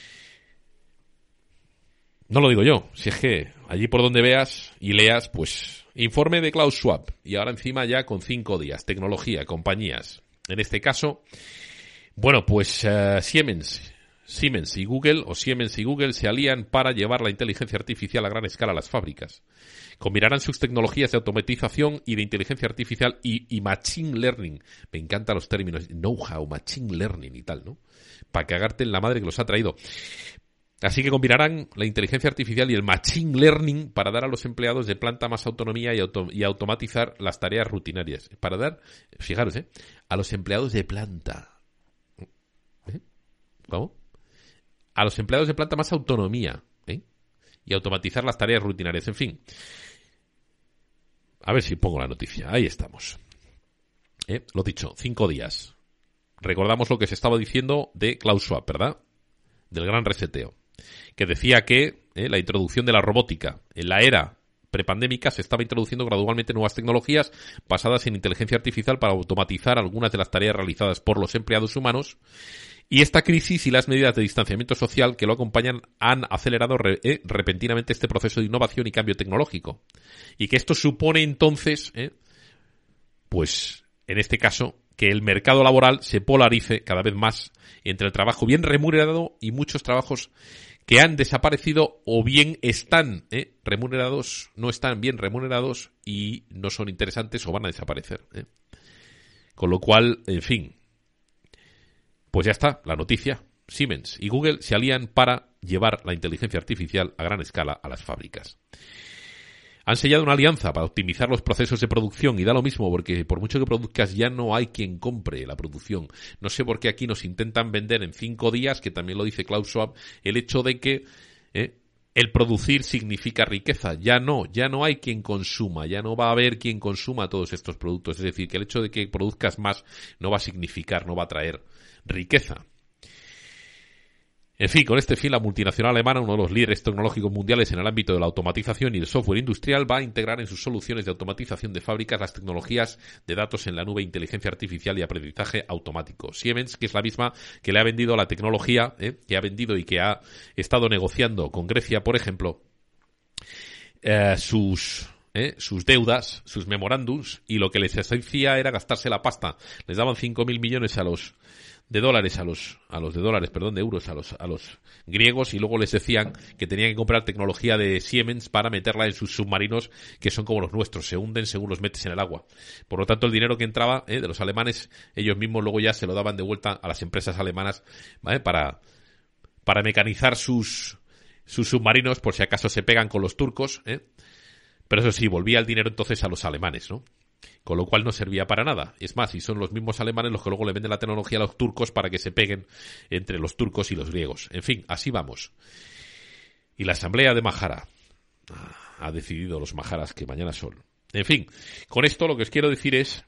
No lo digo yo, si es que allí por donde veas y leas, pues informe de Klaus Schwab, y ahora encima ya con cinco días, tecnología, compañías. En este caso, bueno, pues uh, Siemens, Siemens y Google, o Siemens y Google se alían para llevar la inteligencia artificial a gran escala a las fábricas. Combinarán sus tecnologías de automatización y de inteligencia artificial y, y machine learning. Me encantan los términos, know-how, machine learning y tal, ¿no? Para cagarte en la madre que los ha traído. Así que combinarán la inteligencia artificial y el machine learning para dar a los empleados de planta más autonomía y, auto- y automatizar las tareas rutinarias. Para dar, fijaros, ¿eh? A los empleados de planta. ¿Eh? ¿Cómo? A los empleados de planta más autonomía, ¿eh? Y automatizar las tareas rutinarias. En fin. A ver si pongo la noticia. Ahí estamos. ¿Eh? Lo dicho, cinco días. Recordamos lo que se estaba diciendo de Klaus Schwab, ¿verdad? Del gran reseteo, que decía que eh, la introducción de la robótica en la era prepandémica se estaba introduciendo gradualmente nuevas tecnologías basadas en inteligencia artificial para automatizar algunas de las tareas realizadas por los empleados humanos, y esta crisis y las medidas de distanciamiento social que lo acompañan han acelerado re, eh, repentinamente este proceso de innovación y cambio tecnológico, y que esto supone entonces eh, pues en este caso que el mercado laboral se polarice cada vez más entre el trabajo bien remunerado y muchos trabajos que han desaparecido o bien están ¿eh? remunerados, no están bien remunerados y no son interesantes o van a desaparecer. ¿eh? Con lo cual, en fin, pues ya está, la noticia. Siemens y Google se alían para llevar la inteligencia artificial a gran escala a las fábricas. Han sellado una alianza para optimizar los procesos de producción y da lo mismo porque por mucho que produzcas ya no hay quien compre la producción. No sé por qué aquí nos intentan vender en cinco días, que también lo dice Klaus Schwab, el hecho de que eh, el producir significa riqueza. Ya no, ya no hay quien consuma, ya no va a haber quien consuma todos estos productos. Es decir, que el hecho de que produzcas más no va a significar, no va a traer riqueza. En fin, con este fin, la multinacional alemana, uno de los líderes tecnológicos mundiales en el ámbito de la automatización y el software industrial, va a integrar en sus soluciones de automatización de fábricas las tecnologías de datos en la nube, inteligencia artificial y aprendizaje automático. Siemens, que es la misma que le ha vendido la tecnología, ¿eh? que ha vendido y que ha estado negociando con Grecia, por ejemplo, eh, sus... ¿Eh? sus deudas, sus memorándums, y lo que les hacía era gastarse la pasta. Les daban cinco mil millones a los de dólares, a los a los de dólares, perdón, de euros a los a los griegos, y luego les decían que tenían que comprar tecnología de Siemens para meterla en sus submarinos, que son como los nuestros, se hunden según los metes en el agua. Por lo tanto, el dinero que entraba ¿eh? de los alemanes, ellos mismos luego ya se lo daban de vuelta a las empresas alemanas ¿vale? para para mecanizar sus sus submarinos por si acaso se pegan con los turcos, ¿eh? Pero eso sí, volvía el dinero entonces a los alemanes, ¿no? Con lo cual no servía para nada. Es más, y son los mismos alemanes los que luego le venden la tecnología a los turcos para que se peguen entre los turcos y los griegos. En fin, así vamos. Y la asamblea de Mahara ha decidido, los Maharas, que mañana son. En fin, con esto lo que os quiero decir es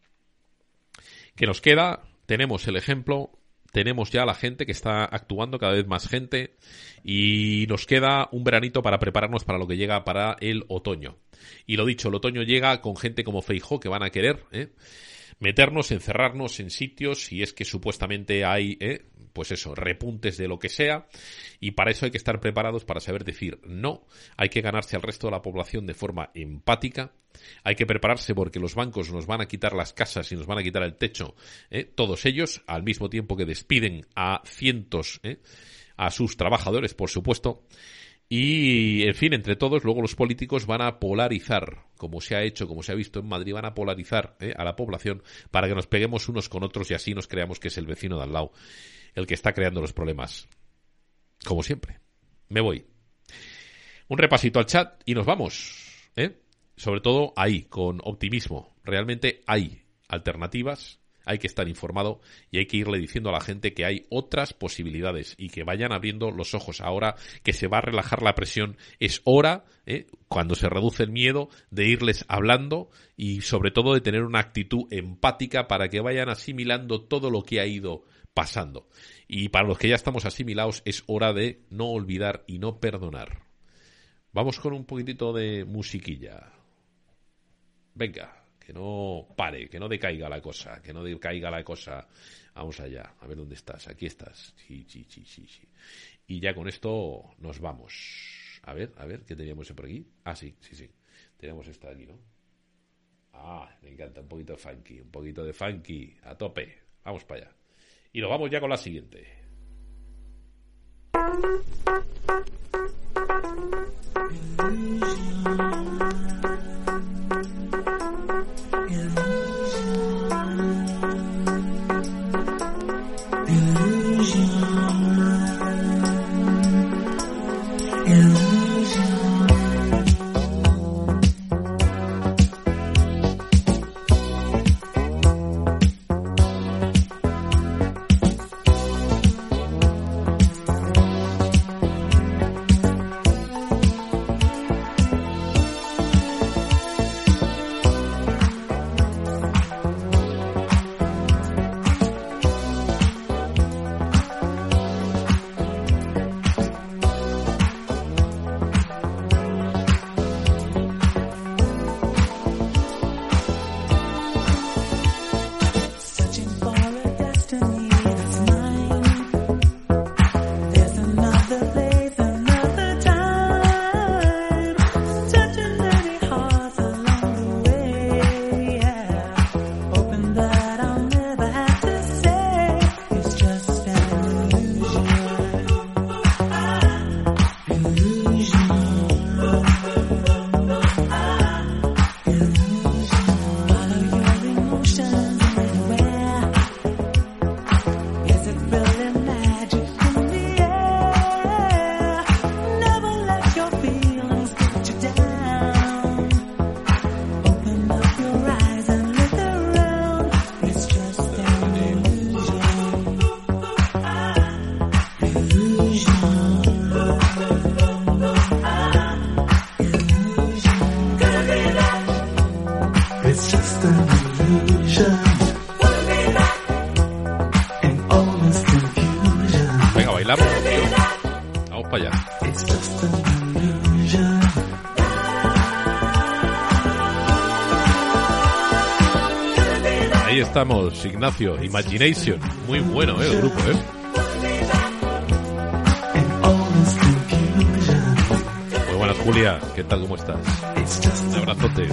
que nos queda, tenemos el ejemplo, tenemos ya la gente que está actuando, cada vez más gente, y nos queda un veranito para prepararnos para lo que llega para el otoño. Y lo dicho, el otoño llega con gente como Feijóo que van a querer ¿eh? meternos, encerrarnos en sitios, si es que supuestamente hay, ¿eh? pues eso, repuntes de lo que sea, y para eso hay que estar preparados para saber decir no, hay que ganarse al resto de la población de forma empática, hay que prepararse porque los bancos nos van a quitar las casas y nos van a quitar el techo, ¿eh? todos ellos, al mismo tiempo que despiden a cientos, ¿eh? a sus trabajadores, por supuesto. Y, en fin, entre todos, luego los políticos van a polarizar, como se ha hecho, como se ha visto en Madrid, van a polarizar ¿eh? a la población para que nos peguemos unos con otros y así nos creamos que es el vecino de al lado el que está creando los problemas. Como siempre. Me voy. Un repasito al chat y nos vamos. ¿eh? Sobre todo ahí, con optimismo. Realmente hay alternativas. Hay que estar informado y hay que irle diciendo a la gente que hay otras posibilidades y que vayan abriendo los ojos. Ahora que se va a relajar la presión, es hora, ¿eh? cuando se reduce el miedo, de irles hablando y sobre todo de tener una actitud empática para que vayan asimilando todo lo que ha ido pasando. Y para los que ya estamos asimilados, es hora de no olvidar y no perdonar. Vamos con un poquitito de musiquilla. Venga. Que no pare, que no decaiga la cosa, que no decaiga la cosa. Vamos allá, a ver dónde estás. Aquí estás. Sí, sí, sí, sí, sí. Y ya con esto nos vamos. A ver, a ver, ¿qué teníamos por aquí? Ah, sí, sí, sí. Tenemos esta de aquí, ¿no? Ah, me encanta, un poquito de funky, un poquito de funky, a tope. Vamos para allá. Y nos vamos ya con la siguiente. estamos, Ignacio. Imagination. Muy bueno, ¿eh? El grupo, ¿eh? Muy buenas, Julia. ¿Qué tal? ¿Cómo estás? Un abrazote.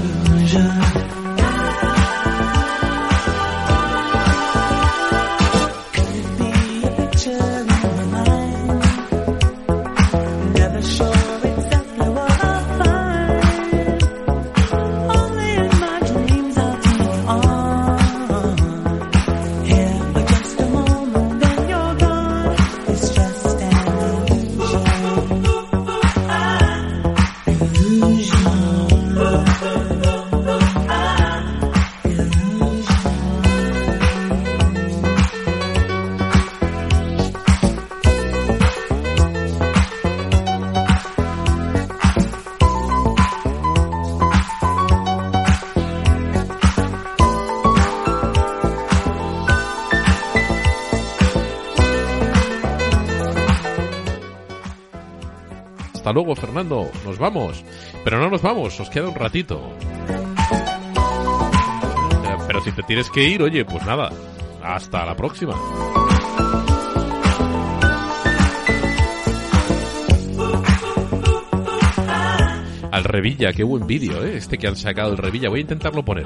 Hasta luego, Fernando, nos vamos. Pero no nos vamos, os queda un ratito. Pero si te tienes que ir, oye, pues nada, hasta la próxima. Al Revilla, qué buen vídeo, ¿eh? Este que han sacado el Revilla, voy a intentarlo poner.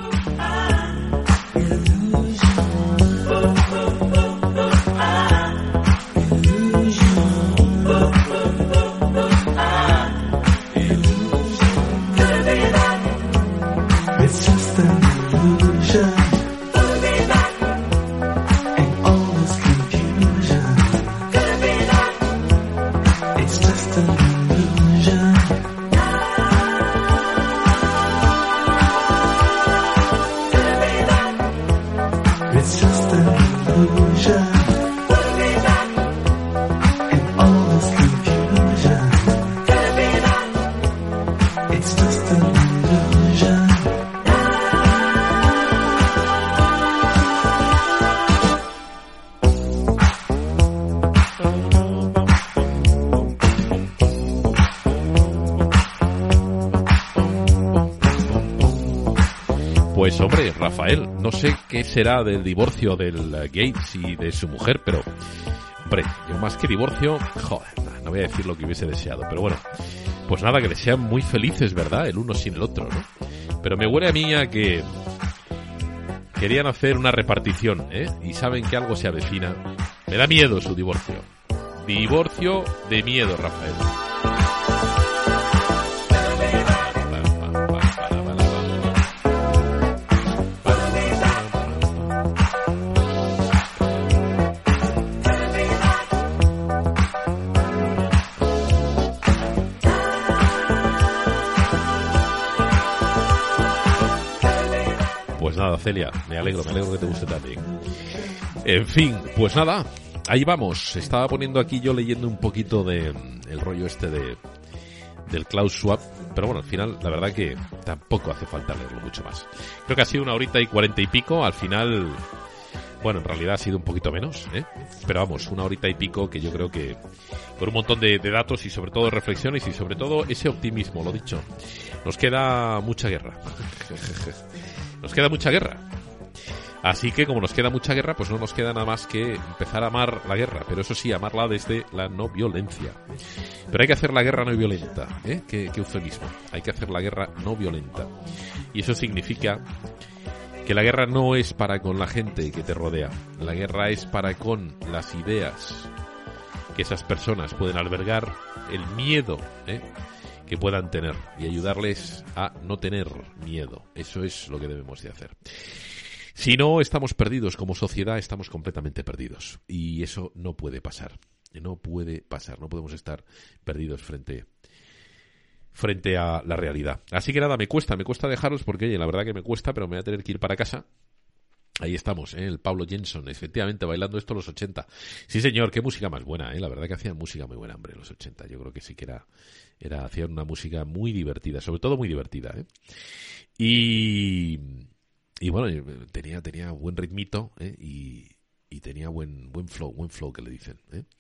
Pues hombre, Rafael, no sé qué será del divorcio del Gates y de su mujer, pero hombre, yo más que divorcio, joder, no voy a decir lo que hubiese deseado, pero bueno, pues nada, que les sean muy felices, ¿verdad? El uno sin el otro, ¿no? Pero me huele a mí a que querían hacer una repartición, ¿eh? Y saben que algo se avecina. Me da miedo su divorcio. Divorcio de miedo, Rafael. Pues nada, Celia, me alegro, me alegro que te guste también. En fin, pues nada, ahí vamos. Estaba poniendo aquí yo leyendo un poquito de el rollo este de del Klaus Schwab, pero bueno, al final la verdad que tampoco hace falta leerlo mucho más. Creo que ha sido una horita y cuarenta y pico, al final, bueno, en realidad ha sido un poquito menos, ¿eh? Pero vamos, una horita y pico que yo creo que con un montón de, de datos y sobre todo reflexiones y sobre todo ese optimismo, lo dicho. Nos queda mucha guerra. Nos queda mucha guerra. Así que como nos queda mucha guerra, pues no nos queda nada más que empezar a amar la guerra. Pero eso sí, amarla desde la no violencia. Pero hay que hacer la guerra no violenta, ¿eh? Qué, qué eufemismo. Hay que hacer la guerra no violenta. Y eso significa que la guerra no es para con la gente que te rodea. La guerra es para con las ideas que esas personas pueden albergar, el miedo, ¿eh? que puedan tener, y ayudarles a no tener miedo. Eso es lo que debemos de hacer. Si no, estamos perdidos como sociedad, estamos completamente perdidos. Y eso no puede pasar. No puede pasar. No podemos estar perdidos frente, frente a la realidad. Así que nada, me cuesta, me cuesta dejaros porque, oye, la verdad que me cuesta, pero me voy a tener que ir para casa. Ahí estamos, ¿eh? El Pablo Jenson, efectivamente, bailando esto en los ochenta. Sí, señor, qué música más buena, ¿eh? La verdad que hacían música muy buena, hombre, en los ochenta. Yo creo que sí que era, era hacían una música muy divertida, sobre todo muy divertida, ¿eh? Y, y bueno, tenía, tenía buen ritmito, ¿eh? Y, y tenía buen, buen flow, buen flow que le dicen, ¿eh?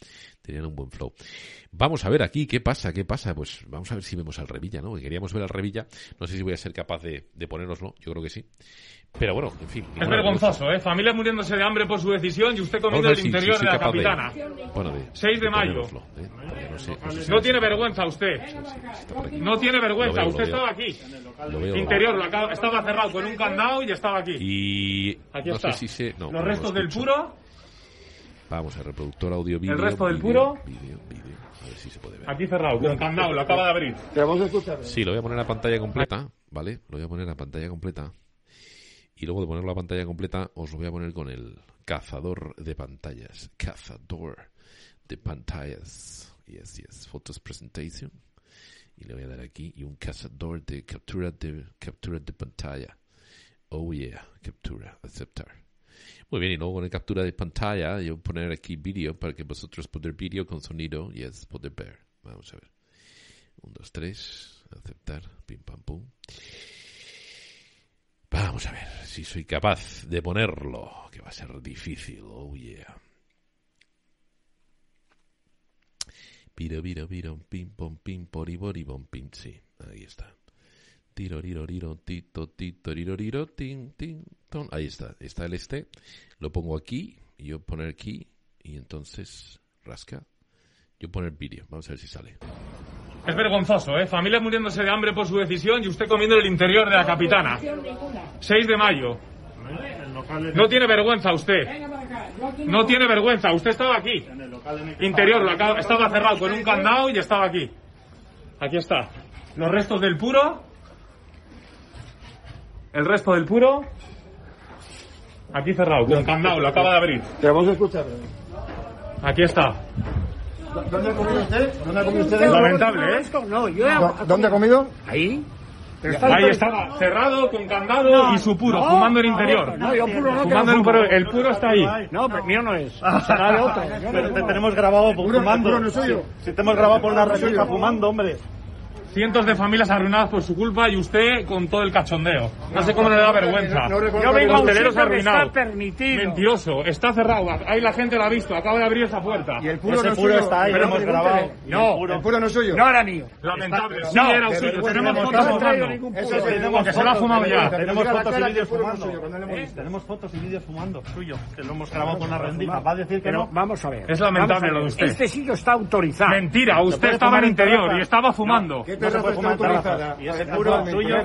Tenían un buen flow. Vamos a ver aquí qué pasa, qué pasa. Pues vamos a ver si vemos al Revilla, ¿no? Que queríamos ver al Revilla. No sé si voy a ser capaz de, de ponérnoslo. Yo creo que sí. Pero bueno, en fin. Es vergonzoso, ¿eh? Familias muriéndose de hambre por su decisión y usted comiendo el interior sí, sí, de la capitana. De, bueno, de, seis de, de mayo. ¿eh? No, sé, no, sé si no tiene vergüenza usted. No tiene vergüenza. Veo, usted estaba aquí. Lo veo, interior, lo acaba, estaba cerrado con un candado y estaba aquí. Y aquí no está. sé si se, no, Los restos del puro. Vamos, al reproductor audio vídeo. El resto del puro. Vídeo, vídeo. A ver si se puede ver. Aquí cerrado, con candado, lo acaba de abrir. ¿Queremos escuchar? Sí, lo voy a poner a pantalla completa, ¿vale? Lo voy a poner a pantalla completa. Y luego de ponerlo a pantalla completa, os lo voy a poner con el cazador de pantallas. Cazador de pantallas. Yes, yes. Photos presentation. Y le voy a dar aquí. Y un cazador de captura de captura de pantalla. Oh yeah, captura, aceptar. Muy bien, y luego con el captura de pantalla, yo voy a poner aquí vídeo para que vosotros poder vídeo con sonido. Yes, poder ver. Vamos a ver. Un, dos, tres. Aceptar. Pim, pam, pum. Vamos a ver si soy capaz de ponerlo, que va a ser difícil. Oh yeah. Piro, piro, piro, pim, pom, pim, pori, bori, bom, pim. Sí, ahí está. Tiro, riro, riro, tito, tito, riro, riro, tin, tin, ton. Ahí está. Está el este. Lo pongo aquí. Y yo poner aquí. Y entonces, rasca. Yo poner vídeo. Vamos a ver si sale. Es vergonzoso, ¿eh? Familias muriéndose de hambre por su decisión y usted comiendo el interior de la capitana. seis de mayo. No tiene vergüenza usted. No tiene vergüenza. Usted estaba aquí. Interior, lo acaba, estaba cerrado con un candado y estaba aquí. Aquí está. Los restos del puro. El resto del puro. Aquí cerrado, con candado, lo acaba de abrir. Queremos escuchar. Aquí está. ¿Dónde ha comido usted? ¿Dónde ha comido usted? Lamentable, ¿eh? No, yo he... ¿Dónde ha comido? Ahí. Ahí estaba, cerrado, con candado no, y su puro, no, fumando el interior. No, yo puro no. Fumando el puro, el puro está ahí. No, pero mío no es. Será de otro. Pero te tenemos grabado por fumando. No soy yo. Si te hemos grabado por una revista fumando, hombre. Cientos de familias arruinadas por su culpa y usted con todo el cachondeo. No sé cómo le da vergüenza. Yo vengo a un sitio que arruinado. está permitido. Mentiroso, está cerrado. Ahí la gente lo ha visto, acaba de abrir esa puerta. Y el puro Ese no puro suyo. está ahí, lo hemos grabado. No, el puro no suyo. no era mío. Lamentable, sí no, era suyo. Tenemos no fotos he traído fumando. ningún puro. Eso sí, Tenemos que se lo ha fumado ya. Tenemos fotos y vídeos fumando. ¿Eh? Tenemos fotos y vídeos fumando, suyo. Que lo hemos grabado con una rendija. Va a decir que Pero no. vamos a ver. Es lamentable Vamos a ver. lo de usted. Este sitio está autorizado. Mentira, usted estaba en el interior y estaba fumando. ¿Qué No se puede terraza fumar está en autorizada? terrazas. Y ese puro suyo.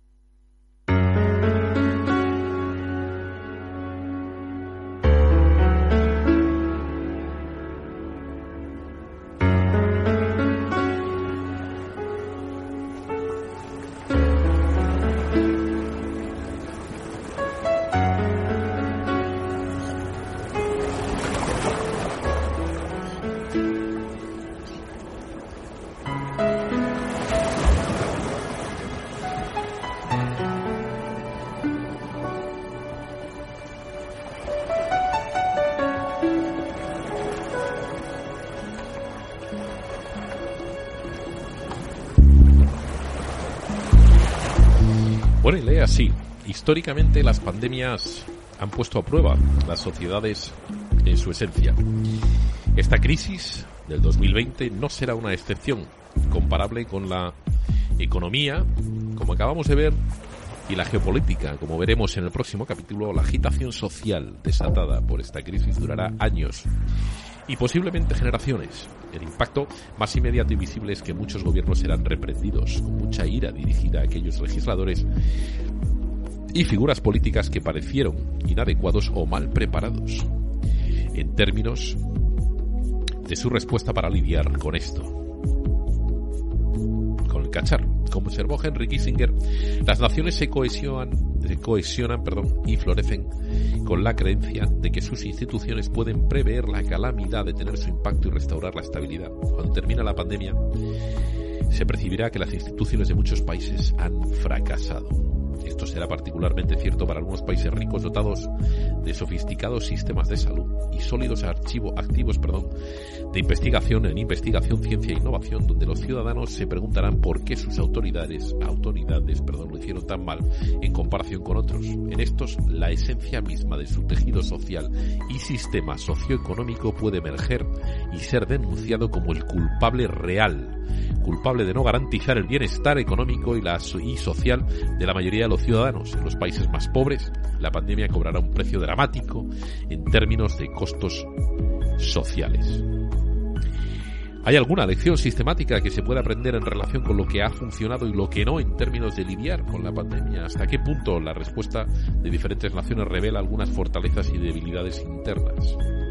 Bueno, y lee así. Históricamente las pandemias han puesto a prueba las sociedades en su esencia. Esta crisis del dos mil veinte no será una excepción, comparable con la economía, como acabamos de ver, y la geopolítica. Como veremos en el próximo capítulo, la agitación social desatada por esta crisis durará años y posiblemente generaciones. El impacto más inmediato y visible es que muchos gobiernos serán reprendidos con mucha ira dirigida a aquellos legisladores y figuras políticas que parecieron inadecuados o mal preparados en términos de su respuesta para lidiar con esto, con el cacharro. Como observó Henry Kissinger, las naciones se cohesionan, se cohesionan perdón, y florecen con la creencia de que sus instituciones pueden prever la calamidad, detener su impacto y restaurar la estabilidad. Cuando termina la pandemia, se percibirá que las instituciones de muchos países han fracasado. Esto será particularmente cierto para algunos países ricos dotados de sofisticados sistemas de salud y sólidos archivos activos, perdón, de investigación en investigación, ciencia e innovación, donde los ciudadanos se preguntarán por qué sus autoridades, autoridades, perdón, lo hicieron tan mal en comparación con otros. En estos, la esencia misma de su tejido social y sistema socioeconómico puede emerger y ser denunciado como el culpable real, culpable de no garantizar el bienestar económico y, la, y social de la mayoría de los ciudadanos. En los países más pobres, la pandemia cobrará un precio dramático en términos de costos sociales. ¿Hay alguna lección sistemática que se pueda aprender en relación con lo que ha funcionado y lo que no en términos de lidiar con la pandemia? ¿Hasta qué punto la respuesta de diferentes naciones revela algunas fortalezas y debilidades internas?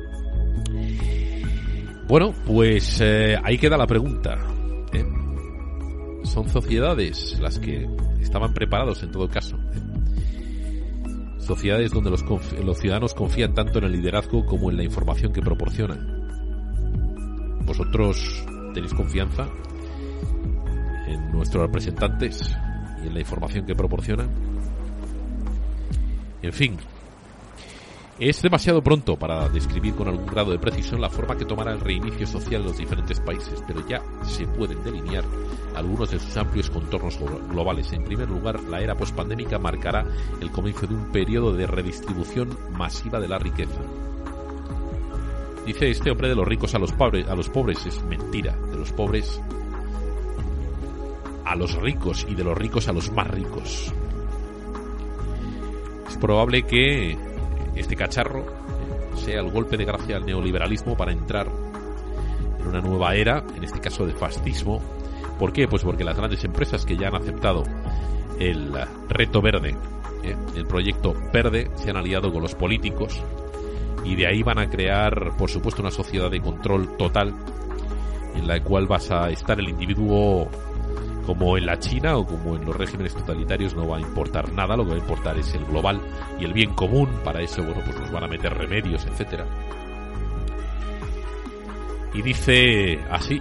Bueno, pues eh, ahí queda la pregunta. ¿eh? Son sociedades las que estaban preparados en todo caso. ¿eh? Sociedades donde los, conf- los ciudadanos confían tanto en el liderazgo como en la información que proporcionan. ¿Vosotros tenéis confianza en nuestros representantes y en la información que proporcionan? En fin, es demasiado pronto para describir con algún grado de precisión la forma que tomará el reinicio social en los diferentes países, pero ya se pueden delinear algunos de sus amplios contornos globales. En primer lugar, la era pospandémica marcará el comienzo de un periodo de redistribución masiva de la riqueza. Dice este hombre de los ricos a los pobres, a los pobres es mentira, de los pobres a los ricos y de los ricos a los más ricos. Es probable que este cacharro sea el golpe de gracia al neoliberalismo para entrar en una nueva era, en este caso de fascismo. ¿Por qué? Pues porque las grandes empresas que ya han aceptado el reto verde, ¿eh? el proyecto verde, se han aliado con los políticos. Y de ahí van a crear, por supuesto, una sociedad de control total en la cual vas a estar el individuo como en la China o como en los regímenes totalitarios. No va a importar nada, lo que va a importar es el global y el bien común. Para eso, bueno, pues nos van a meter remedios, etcétera. Y dice así: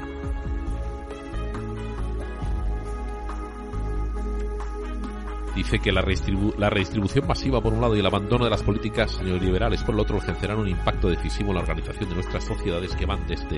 Dice que la, redistribu- la redistribución masiva por un lado y el abandono de las políticas neoliberales por el otro ejercerán un impacto decisivo en la organización de nuestras sociedades, que van desde,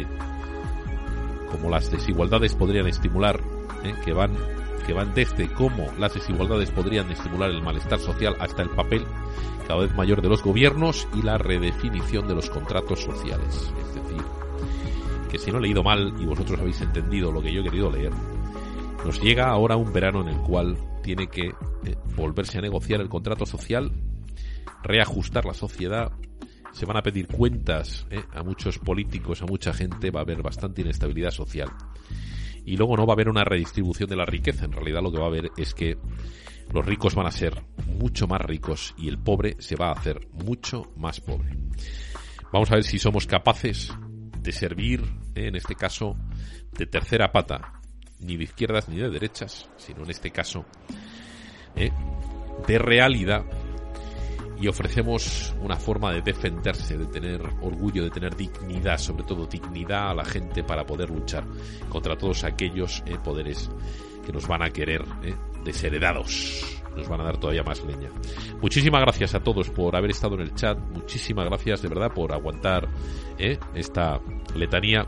como las desigualdades podrían estimular, ¿eh? que van que van desde cómo las desigualdades podrían estimular el malestar social hasta el papel cada vez mayor de los gobiernos y la redefinición de los contratos sociales. Es decir, que si no he leído mal y vosotros habéis entendido lo que yo he querido leer, nos llega ahora un verano en el cual tiene que eh, volverse a negociar el contrato social, reajustar la sociedad, se van a pedir cuentas eh, a muchos políticos, a mucha gente, va a haber bastante inestabilidad social. Y luego no va a haber una redistribución de la riqueza. En realidad lo que va a haber es que los ricos van a ser mucho más ricos y el pobre se va a hacer mucho más pobre. Vamos a ver si somos capaces de servir, eh, en este caso, de tercera pata, ni de izquierdas ni de derechas, sino en este caso eh, de realidad, y ofrecemos una forma de defenderse, de tener orgullo, de tener dignidad, sobre todo dignidad a la gente para poder luchar contra todos aquellos eh, poderes que nos van a querer eh, desheredados, nos van a dar todavía más leña. Muchísimas gracias a todos por haber estado en el chat, muchísimas gracias de verdad por aguantar eh, esta letanía,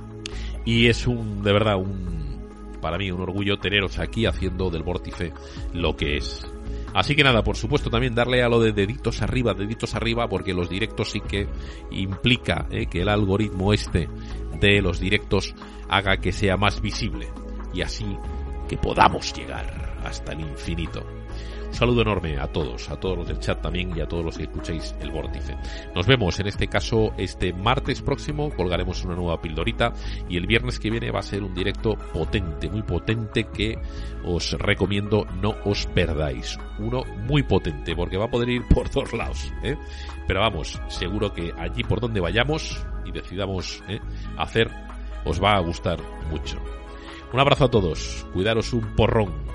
y es un, de verdad, un para mí un orgullo teneros aquí haciendo del Vórtice lo que es. Así que nada, por supuesto también darle a lo de deditos arriba, deditos arriba, porque los directos sí que implica eh, que el algoritmo este de los directos haga que sea más visible y así que podamos llegar hasta el infinito. Un saludo enorme a todos, a todos los del chat también y a todos los que escucháis el Vórtice. Nos vemos en este caso este martes próximo, colgaremos una nueva pildorita y el viernes que viene va a ser un directo potente, muy potente, que os recomiendo no os perdáis. Uno muy potente porque va a poder ir por dos lados, ¿eh? Pero vamos, seguro que allí por donde vayamos y decidamos ¿eh? hacer, os va a gustar mucho. Un abrazo a todos, cuidaros un porrón.